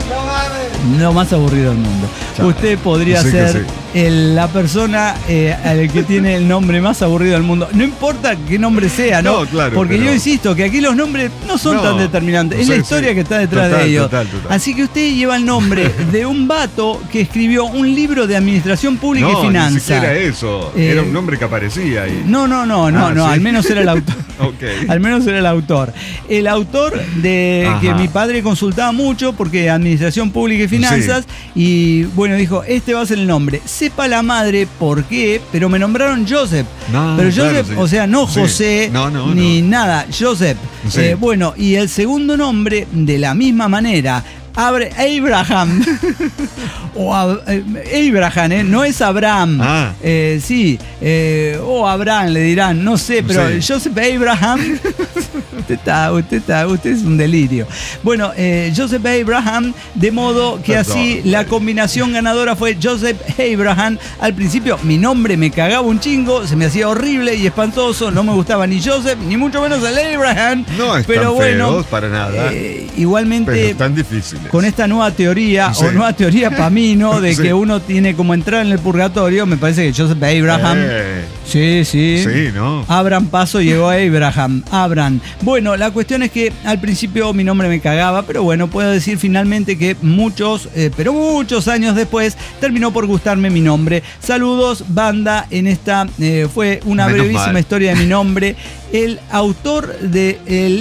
Lo más aburrido del mundo. Chao. Usted podría Sí que ser la persona al que tiene el nombre más aburrido del mundo. No importa qué nombre sea, ¿no? No, claro, Porque pero- yo insisto que aquí los nombres no son No, tan determinantes. Es sí, la historia sí. que está detrás Total, de ellos. total. Así que usted lleva el nombre de un vato que escribió un libro de administración pública No, y finanzas. ni siquiera eso. Era un nombre que aparecía ahí. No, ¿sí? al menos era el autor. Ok. Al menos era el autor. El autor de Ajá. que mi padre consultaba mucho porque administración pública y finanzas y bueno, dijo, este va a ser el nombre. Sepa la madre por qué, pero me nombraron Joseph. No, pero claro, Joseph, sí. o sea, no Sí. José No, ni nada, Joseph. Sí. Bueno, y el segundo nombre de la misma manera. Abraham. O Abraham, no es Abraham. Ah. Sí. O Abraham le dirán, no sé, pero Sí. Joseph Abraham. usted es un delirio. Bueno, Joseph Abraham, de modo que así la combinación ganadora fue Joseph Abraham. Al principio mi nombre me cagaba un chingo, se me hacía horrible y espantoso, no me gustaba ni Joseph, ni mucho menos el Abraham. No es pero tan bueno, feos para nada. Igualmente, pero están difíciles. con esta nueva teoría, Sí. o nueva teoría para mí, ¿no? De Sí. que uno tiene como entrar en el purgatorio, me parece que Joseph Abraham. Sí. Sí, ¿no? Abran paso, llegó Abraham. Abran. Bueno, la cuestión es que al principio mi nombre me cagaba, pero bueno, puedo decir finalmente que muchos años después terminó por gustarme mi nombre. Saludos, banda, en esta fue una Menos brevísima mal. historia de mi nombre. El autor de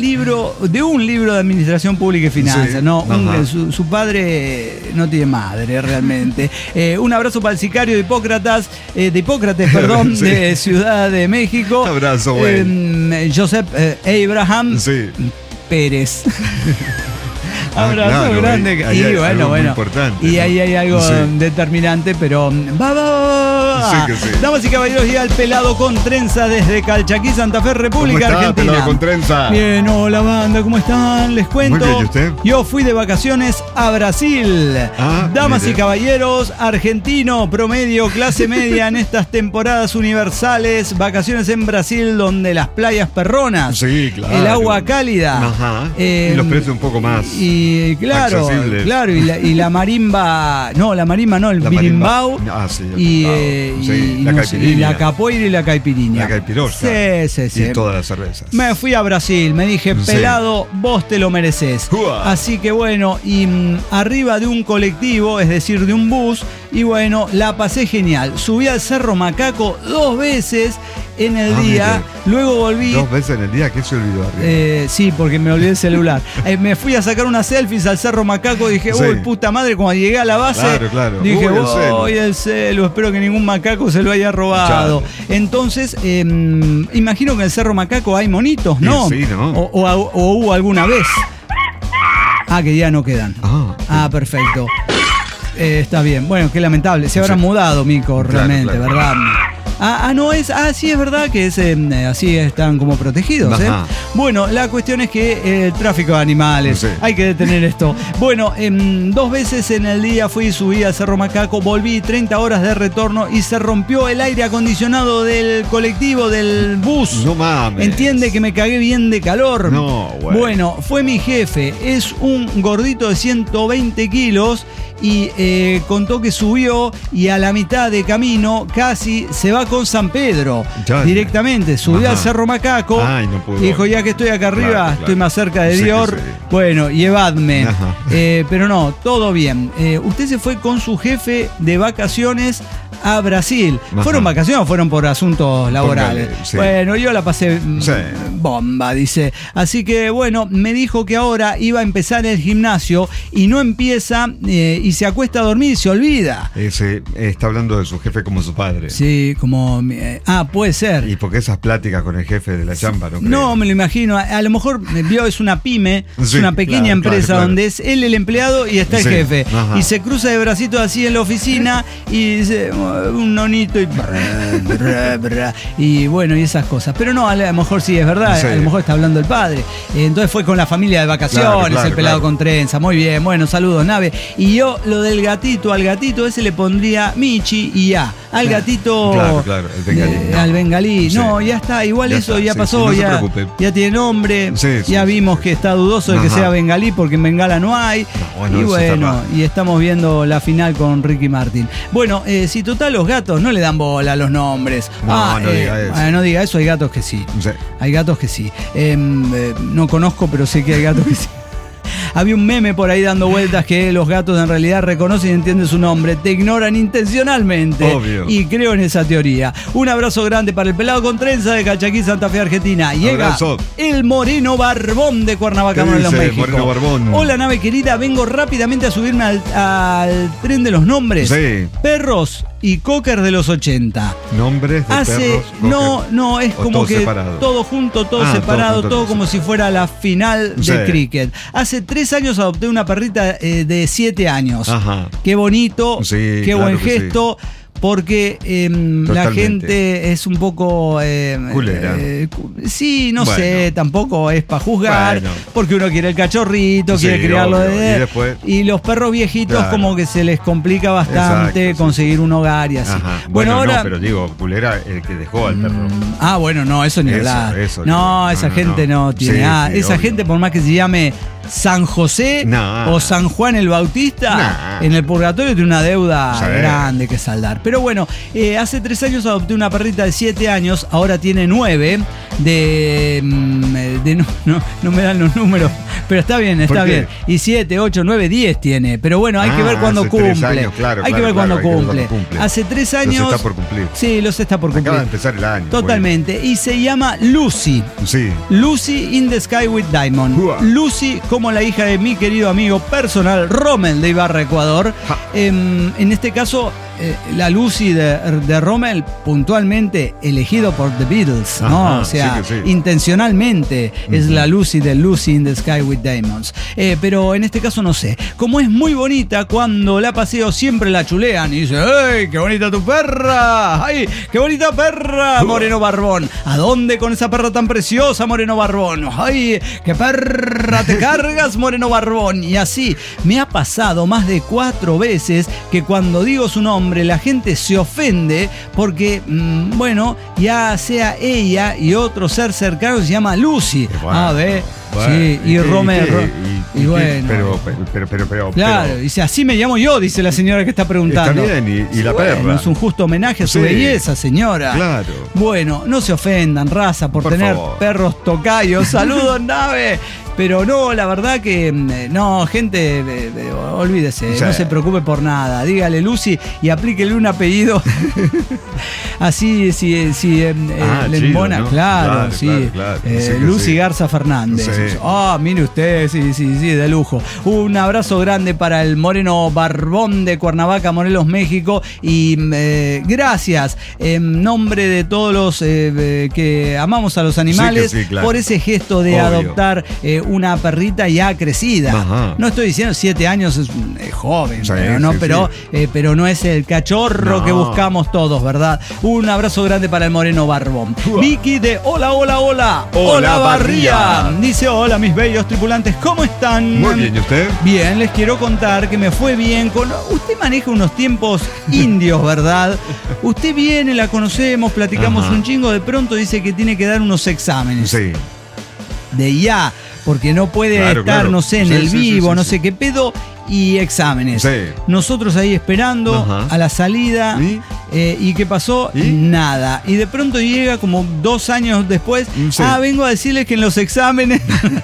un libro de administración pública y finanzas, Sí. ¿no? Ajá. Su padre no tiene madre realmente. Un abrazo para el sicario de Hipócrates, perdón, Sí. de Ciudad de México. Abrazo, güey. Joseph Abraham Sí. Pérez. Ah, Abrazo claro, grande. ahí Y hay bueno, algo muy bueno. importante, Y ¿no? ahí hay algo Sí. determinante, pero va. Sí que sí. Damas y caballeros, llega el pelado con trenza desde Calchaquí, Santa Fe, República ¿Cómo está, Argentina. pelado con trenza? Bien, hola banda, ¿cómo están? Les cuento. Muy bien, ¿y usted? Yo fui de vacaciones a Brasil. Ah, Damas mire. y caballeros, argentino, promedio, clase media en estas temporadas universales, vacaciones en Brasil donde las playas perronas, Sí, claro. el agua cálida. Ajá. Y los precios un poco más Y claro, accesibles. claro, y la marimba, el La marimba. birimbau. Ah, sí, el Y, birimbau. Sí, y la no sé, caipirinha. y la capoeira y la caipirinha. La caipirosca. Sí. Y todas las cervezas. Me fui a Brasil, me dije, Sí. pelado, vos te lo mereces. Ua. Así que bueno, y arriba de un colectivo, es decir, de un bus, y bueno, la pasé genial. Subí al Cerro Macaco 2 veces en el día, mire. luego volví. 2 veces en el día, ¿qué se olvidó arriba? Sí, porque me olvidé el celular. Me fui a sacar unas selfies al Cerro Macaco y dije, Sí. uy, puta madre, cuando llegué a la base, Claro. dije, Uy, el celu. uy, el celu, espero que ningún macaco se lo haya robado. Chale. Entonces, imagino que en el Cerro Macaco hay monitos, ¿no? Sí, ¿no? O hubo alguna vez. Ah, que ya no quedan. Ah. Perfecto. Está bien. Bueno, qué lamentable. Se habrán Sí. mudado, Mico, realmente, claro. ¿verdad? Sí, es verdad que así están como protegidos, ¿eh? Ajá. Bueno, la cuestión es que el tráfico de animales, Sí. hay que detener esto. Bueno, 2 veces en el día fui y subí al Cerro Macaco, volví 30 horas de retorno y se rompió el aire acondicionado del colectivo, del bus. No mames. Entiende que me cagué bien de calor. No, güey. Bueno, fue mi jefe, es un gordito de 120 kilos y contó que subió y a la mitad de camino casi se va con San Pedro. Ya. Directamente, subió Ajá. al Cerro Macaco. Ay, no pudo. Dijo, ya que estoy acá arriba, Claro. estoy más cerca de Sí que Dior. sí. Bueno, llevadme. Ajá. Pero no, todo bien. Usted se fue con su jefe de vacaciones a Brasil. Ajá. ¿Fueron vacaciones o fueron por asuntos laborales? Póngale, sí. Bueno, yo la pasé Sí. bomba, dice. Así que bueno, me dijo que ahora iba a empezar el gimnasio y no empieza y se acuesta a dormir, se olvida. Está hablando de su jefe como su padre. Sí, como... puede ser. ¿Y por qué esas pláticas con el jefe de la chamba? No, me lo imagino. A lo mejor es una pyme, es Sí, una pequeña claro, empresa claro. donde es él el empleado y está el Sí, jefe. ajá. Y se cruza de bracitos así en la oficina y dice un nonito y... y bueno, y esas cosas. Pero no, a lo mejor sí es verdad, Sí. a lo mejor está hablando el padre. Entonces fue con la familia de vacaciones, Claro, el pelado claro. con trenza. Muy bien, bueno, saludos, Nave. Y yo lo del gatito, al gatito ese le pondría Michi y ya. Al gatito... Claro, el bengalí. al bengalí. Sí. No, ya está, igual Ya eso está, ya sí, pasó, sí, no se ya, preocupe. ya tiene nombre, Sí, sí, ya sí, vimos sí. que está dudoso de que Ajá. sea bengalí porque en Bengala no hay. No, bueno, y eso está bueno, mal. y estamos viendo la final con Ricky Martin. Bueno, si total los gatos no le dan bola a los nombres. No, no diga eso. No diga eso, hay gatos que sí. Sí. Hay gatos que sí. No conozco, pero sé que hay gatos que sí. Había un meme por ahí dando vueltas que los gatos en realidad reconocen y entienden su nombre, te ignoran intencionalmente. Obvio. Y creo en esa teoría. Un abrazo grande para el pelado con trenza de Calchaquí, Santa Fe, Argentina. Llega Abrazo. el Moreno Barbón de Cuernavaca, ¿Qué Morelos, dice, México. Moreno Barbón? Hola, nave querida, vengo rápidamente a subirme al tren de los nombres. Sí. Perros y cocker de los 80. Nombres de perros. No, es o como todo que separado. todo junto, todo Ah, todo separado, junto, todo todo como si fuera la final Sí. de cricket. Hace 3 años adopté una perrita de 7 años. Ajá. Qué bonito, Sí, qué claro buen que sí. gesto. porque la gente es un poco... culera. Sí, no Bueno. sé, tampoco es para juzgar, Bueno. porque uno quiere el cachorrito, Sí, quiere criarlo obvio. de... Y después- y los perros viejitos Claro. como que se les complica bastante Exacto, sí. conseguir un hogar y así. Ajá. Bueno, ahora... no, pero digo, culera el que dejó al perro. Bueno, no, eso ni Eso, hablar. eso, no, no, esa no, gente no, no. tiene Sí, nada. sí, Esa obvio. gente, por más que se llame San José No. o San Juan el Bautista, No. en el purgatorio tiene una deuda Sí. grande que saldar. Pero bueno, hace 3 años adopté una perrita de 7 años, ahora tiene 9. No me dan los números, pero está bien, está ¿Por qué? bien. Y 7, 8, 9, 10 tiene. Pero bueno, hay que ver cuándo hace 3 cumple. años, claro, hay que ver claro, cuándo hay que ver cumple. cuándo cumple. Hace 3 Los años. está por cumplir. Sí, los está por cumplir. Acaba de empezar el año. Totalmente. Y se llama Lucy. Bueno. Sí. Lucy in the Sky with Diamond. Uah. Lucy como la hija de mi querido amigo personal Rommel de Ibarra, Ecuador. Ja. En este caso, la Lucy de Rommel puntualmente elegido por The Beatles, ¿no? Ajá, O sea, sí que sí. intencionalmente es la Lucy de Lucy in the Sky with Diamonds. Pero en este caso no sé. Como es muy bonita, cuando la paseo siempre la chulean y dice, ¡ay, qué bonita tu perra! ¡Ay, qué bonita perra, Moreno Barbón! ¿A dónde con esa perra tan preciosa, Moreno Barbón? ¡Ay, qué perra te cargas, Moreno Barbón! Y así me ha pasado más de 4 veces que cuando digo su nombre la gente se ofende porque, bueno, ya sea ella y otro ser cercano se llama Lucy. Bueno, A ver, bueno, sí, y Romero. y Y bueno. Pero. Claro, dice, así me llamo yo, dice la señora que está preguntando. Está bien, y la Bueno, perra. es un justo homenaje a su Sí. belleza, señora. Claro. Bueno, no se ofendan, raza, por tener favor. perros tocayos. Saludos, nave. Pero no, la verdad que no, gente, olvídese, Sí. no se preocupe por nada. Dígale Lucy y aplíquele un apellido. Así, si le chido, embona, ¿no? claro, Claro, sí. claro. Sí que Lucy sí. Garza Fernández. Sí. Mire usted, sí, de lujo. Un abrazo grande para el Moreno Barbón de Cuernavaca, Morelos, México. Y gracias en nombre de todos los que amamos a los animales Sí, claro. por ese gesto de Obvio. adoptar una perrita ya crecida. Ajá. No estoy diciendo 7 años es joven, Sí, pero, no, sí, pero no es el cachorro No. que buscamos todos, ¿verdad? Un abrazo grande para el Moreno Barbón. Uah. Vicky de Hola Hola, Barría. Barría. Dice, hola mis bellos tripulantes, ¿cómo están? Muy bien, ¿y usted? Bien, les quiero contar que me fue bien con... Usted maneja unos tiempos indios, ¿verdad? Usted viene, la conocemos, platicamos Ajá. un chingo, de pronto dice que tiene que dar unos exámenes. Sí. De ya, porque no puede Claro, estar, claro. no sé, en Sí, el sí, vivo, sí, no sí. sé qué pedo, y exámenes. Sí. Nosotros ahí esperando Ajá. a la salida. ¿Y qué pasó? ¿Y? Nada. Y de pronto llega como 2 años después. Sí. Vengo a decirles que en los exámenes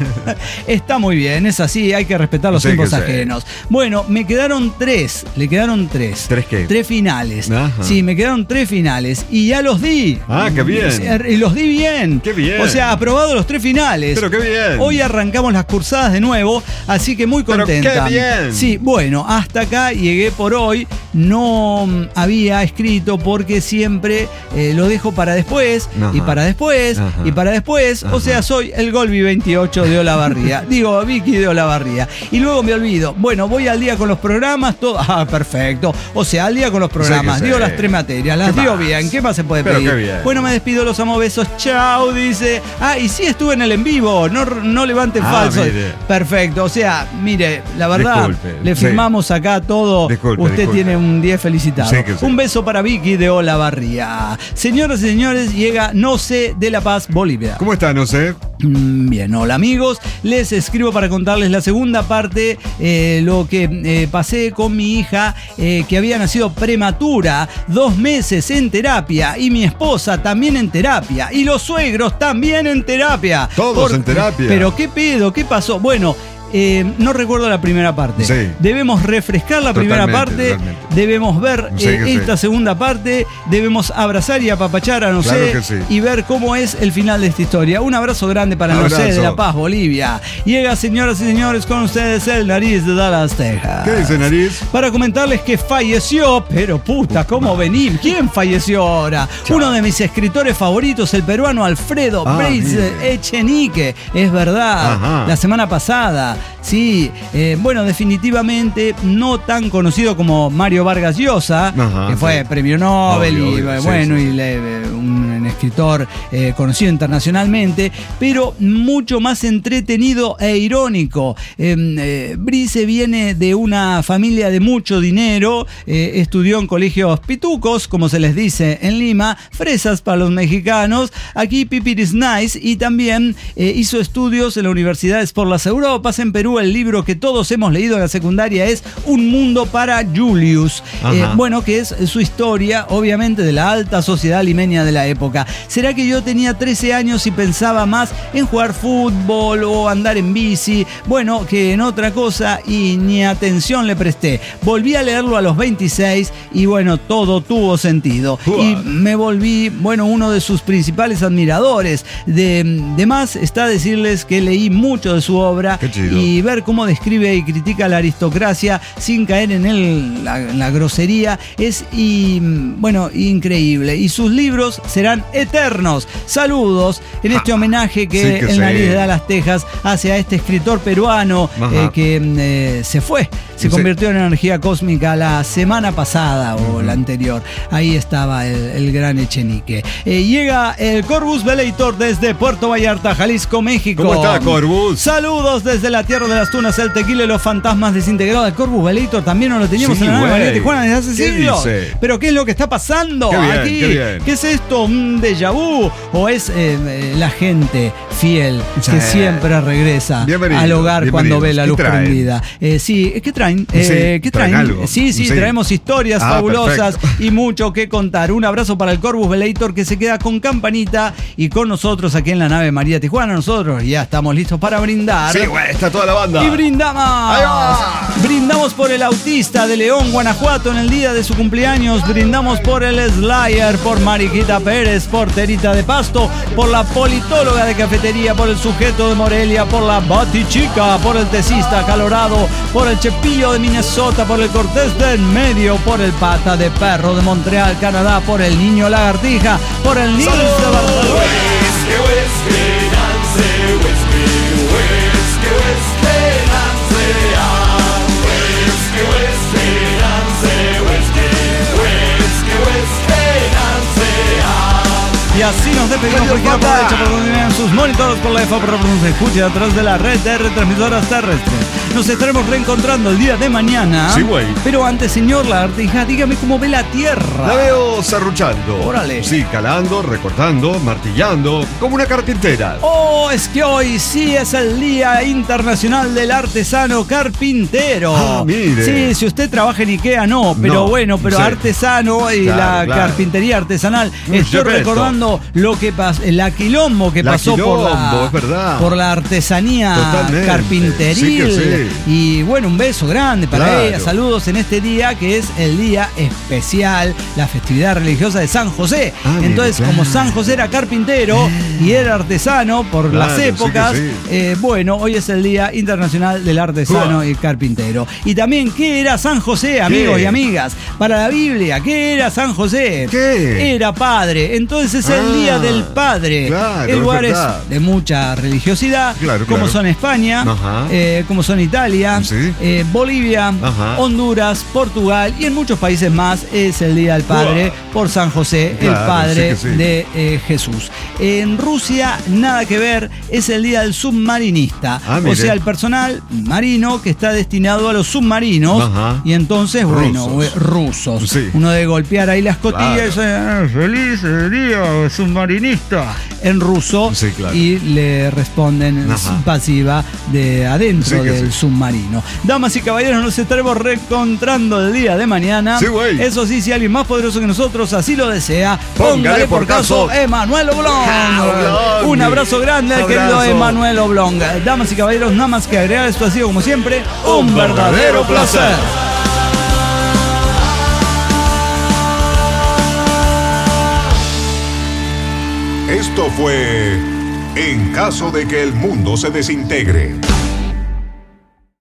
está muy bien, es así, hay que respetar los Sí, tiempos que sí. ajenos. Bueno, me quedaron 3. Le quedaron 3. ¿Tres qué? 3 finales. Ajá. Sí, me quedaron 3 finales. Y ya los di. Ah, qué bien. Y los di bien. Qué bien. O sea, aprobado los 3 finales. Pero qué bien. Hoy arrancamos las cursadas de nuevo, así que muy Pero contenta. qué bien. Sí, bueno, hasta acá llegué por hoy. No había escrito porque siempre lo dejo para después, Ajá. y para después, Ajá. y para después. Ajá. O sea, soy el Golbi 28 de Olavarría. Digo, Vicky de Olavarría. Y luego me olvido. Bueno, voy al día con los programas, todo. Perfecto. O sea, al día con los programas. Sí que digo sí. las 3 materias, las ¿Qué digo más? bien. ¿Qué más se puede Pero pedir? qué bien. Bueno, me despido, los amo, besos. Chao, dice. Y sí estuve en el en vivo. No levanten falso. Mire. Perfecto. O sea, mire, la verdad, Disculpe, le sí. firmamos acá todo. Disculpe, Usted disculpe. tiene un 10 felicitado. Sí que sí. Un beso para Vicky de Olavarría. Señoras y señores, llega No sé de La Paz, Bolivia. ¿Cómo está? No sé. Bien, hola amigos, les escribo para contarles la segunda parte, lo que pasé con mi hija que había nacido prematura, 2 meses en terapia, y mi esposa también en terapia, y los suegros también en terapia. Todos en terapia. Pero ¿qué pedo? ¿Qué pasó? Bueno... no recuerdo la primera parte. Sí. Debemos refrescar la primera parte. Totalmente. Debemos ver Sí, que sí. esta segunda parte. Debemos abrazar y apapachar a No Claro sé que sí. y ver cómo es el final de esta historia. Un abrazo grande para No sé Abrazo. de La Paz, Bolivia. Llega, señoras y señores, con ustedes el Nariz de Dallas, Texas. ¿Qué dice, Nariz? Para comentarles que falleció, pero puta, ¿cómo venimos? ¿Quién falleció ahora? Chao. Uno de mis escritores favoritos, el peruano Alfredo Breitz mire. Echenique. Es verdad, Ajá. la semana pasada. Sí, bueno, definitivamente no tan conocido como Mario Vargas Llosa, Ajá, que fue sí. premio Nobel Obvio, y sí, bueno, sí. y un escritor conocido internacionalmente, pero mucho más entretenido e irónico. Brice viene de una familia de mucho dinero, estudió en colegios pitucos, como se les dice en Lima, fresas para los mexicanos. Aquí Pipi is nice, y también hizo estudios en la Universidad por las Europas. En Perú, el libro que todos hemos leído en la secundaria es Un mundo para Julius. Bueno, que es su historia, obviamente, de la alta sociedad limeña de la época. ¿Será que yo tenía 13 años y pensaba más en jugar fútbol o andar en bici? Bueno, que en otra cosa, y ni atención le presté. Volví a leerlo a los 26 y bueno, todo tuvo sentido. Y me volví, bueno, uno de sus principales admiradores. De más está decirles que leí mucho de su obra y ver cómo describe y critica la aristocracia sin caer en la grosería es bueno, increíble. Y sus libros serán eternos. Saludos en este homenaje que el Nariz de Dallas, Texas, hace a este escritor peruano que se convirtió en energía cósmica la semana pasada o la anterior. Ahí estaba el gran Echenique. Llega el Corvus Velator desde Puerto Vallarta, Jalisco, México. ¿Cómo está, Corvus? Saludos desde la tierra de las tunas, el tequila y los fantasmas desintegrados. El Corvus Velator también no lo teníamos en la nave María Tijuana desde hace siglos. Dice? Pero ¿qué es lo que está pasando aquí? ¿Qué es esto? ¿Un déjà vu? ¿O es la gente fiel que siempre regresa al hogar cuando ve la luz prendida? Sí, ¿qué traen? ¿Qué traen? Algo. Sí, traemos historias fabulosas y mucho que contar. Un abrazo para el Corvus Velator, que se queda con campanita y con nosotros aquí en la nave María Tijuana. Nosotros ya estamos listos para brindar. Sí, güey, está toda la banda. Y brindamos. ¡Ahí va! Brindamos por el autista de León, Guanajuato, en el día de su cumpleaños. Brindamos por el Slayer, por Mariquita Pérez, por Terita de Pasto, por la politóloga de cafetería, por el sujeto de Morelia, por la Batichica, por el tecista acalorado, por el Chepillo de Minnesota, por el Cortés de en medio, por el Pata de Perro de Montreal, Canadá, por el Niño Lagartija, por el Nils de Barcelona. Y así nos despedimos por gira por derecha, por donde vean sus monitores, por la EFA, por donde se escucha a través de la red de retransmisoras terrestres. Nos estaremos reencontrando el día de mañana. Sí, güey. Pero antes, señor Lagartija, dígame cómo ve la tierra. La veo serruchando. Órale. Sí, calando, recortando, martillando, como una carpintera. Oh, es que hoy sí es el Día Internacional del Artesano Carpintero. Ah, mire. Sí, si usted trabaja en Ikea, no, pero No, bueno, pero sí. artesano y Claro, la carpintería artesanal. Estoy Perfecto. recordando lo que pasó, el aquilombo que pasó es verdad. por la artesanía Totalmente. carpinteril. Sí que sí. Y bueno, un beso grande para Claro. ella. Saludos en este día que es el día especial, la festividad religiosa de San José. Ah, mire, Entonces, claro. como San José era carpintero y era artesano por Claro, las sí que épocas, sí. bueno, hoy es el Día Internacional del Artesano y Carpintero. Y también, ¿qué era San José, amigos y amigas? Para la Biblia, ¿qué era San José? ¿Qué? Era padre. Entonces es el Día del Padre. Claro, En lugares es verdad. de mucha religiosidad, Claro, como claro. son España, Ajá. como son Italia, Sí. Bolivia, Ajá. Honduras, Portugal y en muchos países más es el Día del Padre por San José, el Claro, padre sí que sí. de Jesús. En Rusia, nada que ver, es el Día del Submarinista. Ah, O mire. sea, el personal marino que está destinado a los submarinos. Ajá. Y entonces, bueno, rusos. Sí. Uno de golpear ahí las costillas Claro. y dice, feliz día submarinista, en ruso. Sí, claro. Y le responden Ajá. pasiva de adentro Sí que del sí. submarino. Damas y caballeros, nos estaremos reencontrando el día de mañana. Sí, güey. Eso sí, si alguien más poderoso que nosotros así lo desea, Póngale por caso Emanuel Oblong. Oblong. Un abrazo grande al querido Abrazo. Emanuel Oblong. Damas y caballeros, nada más que agregar, esto ha sido como siempre un verdadero placer. Esto fue En caso de que el mundo se desintegre.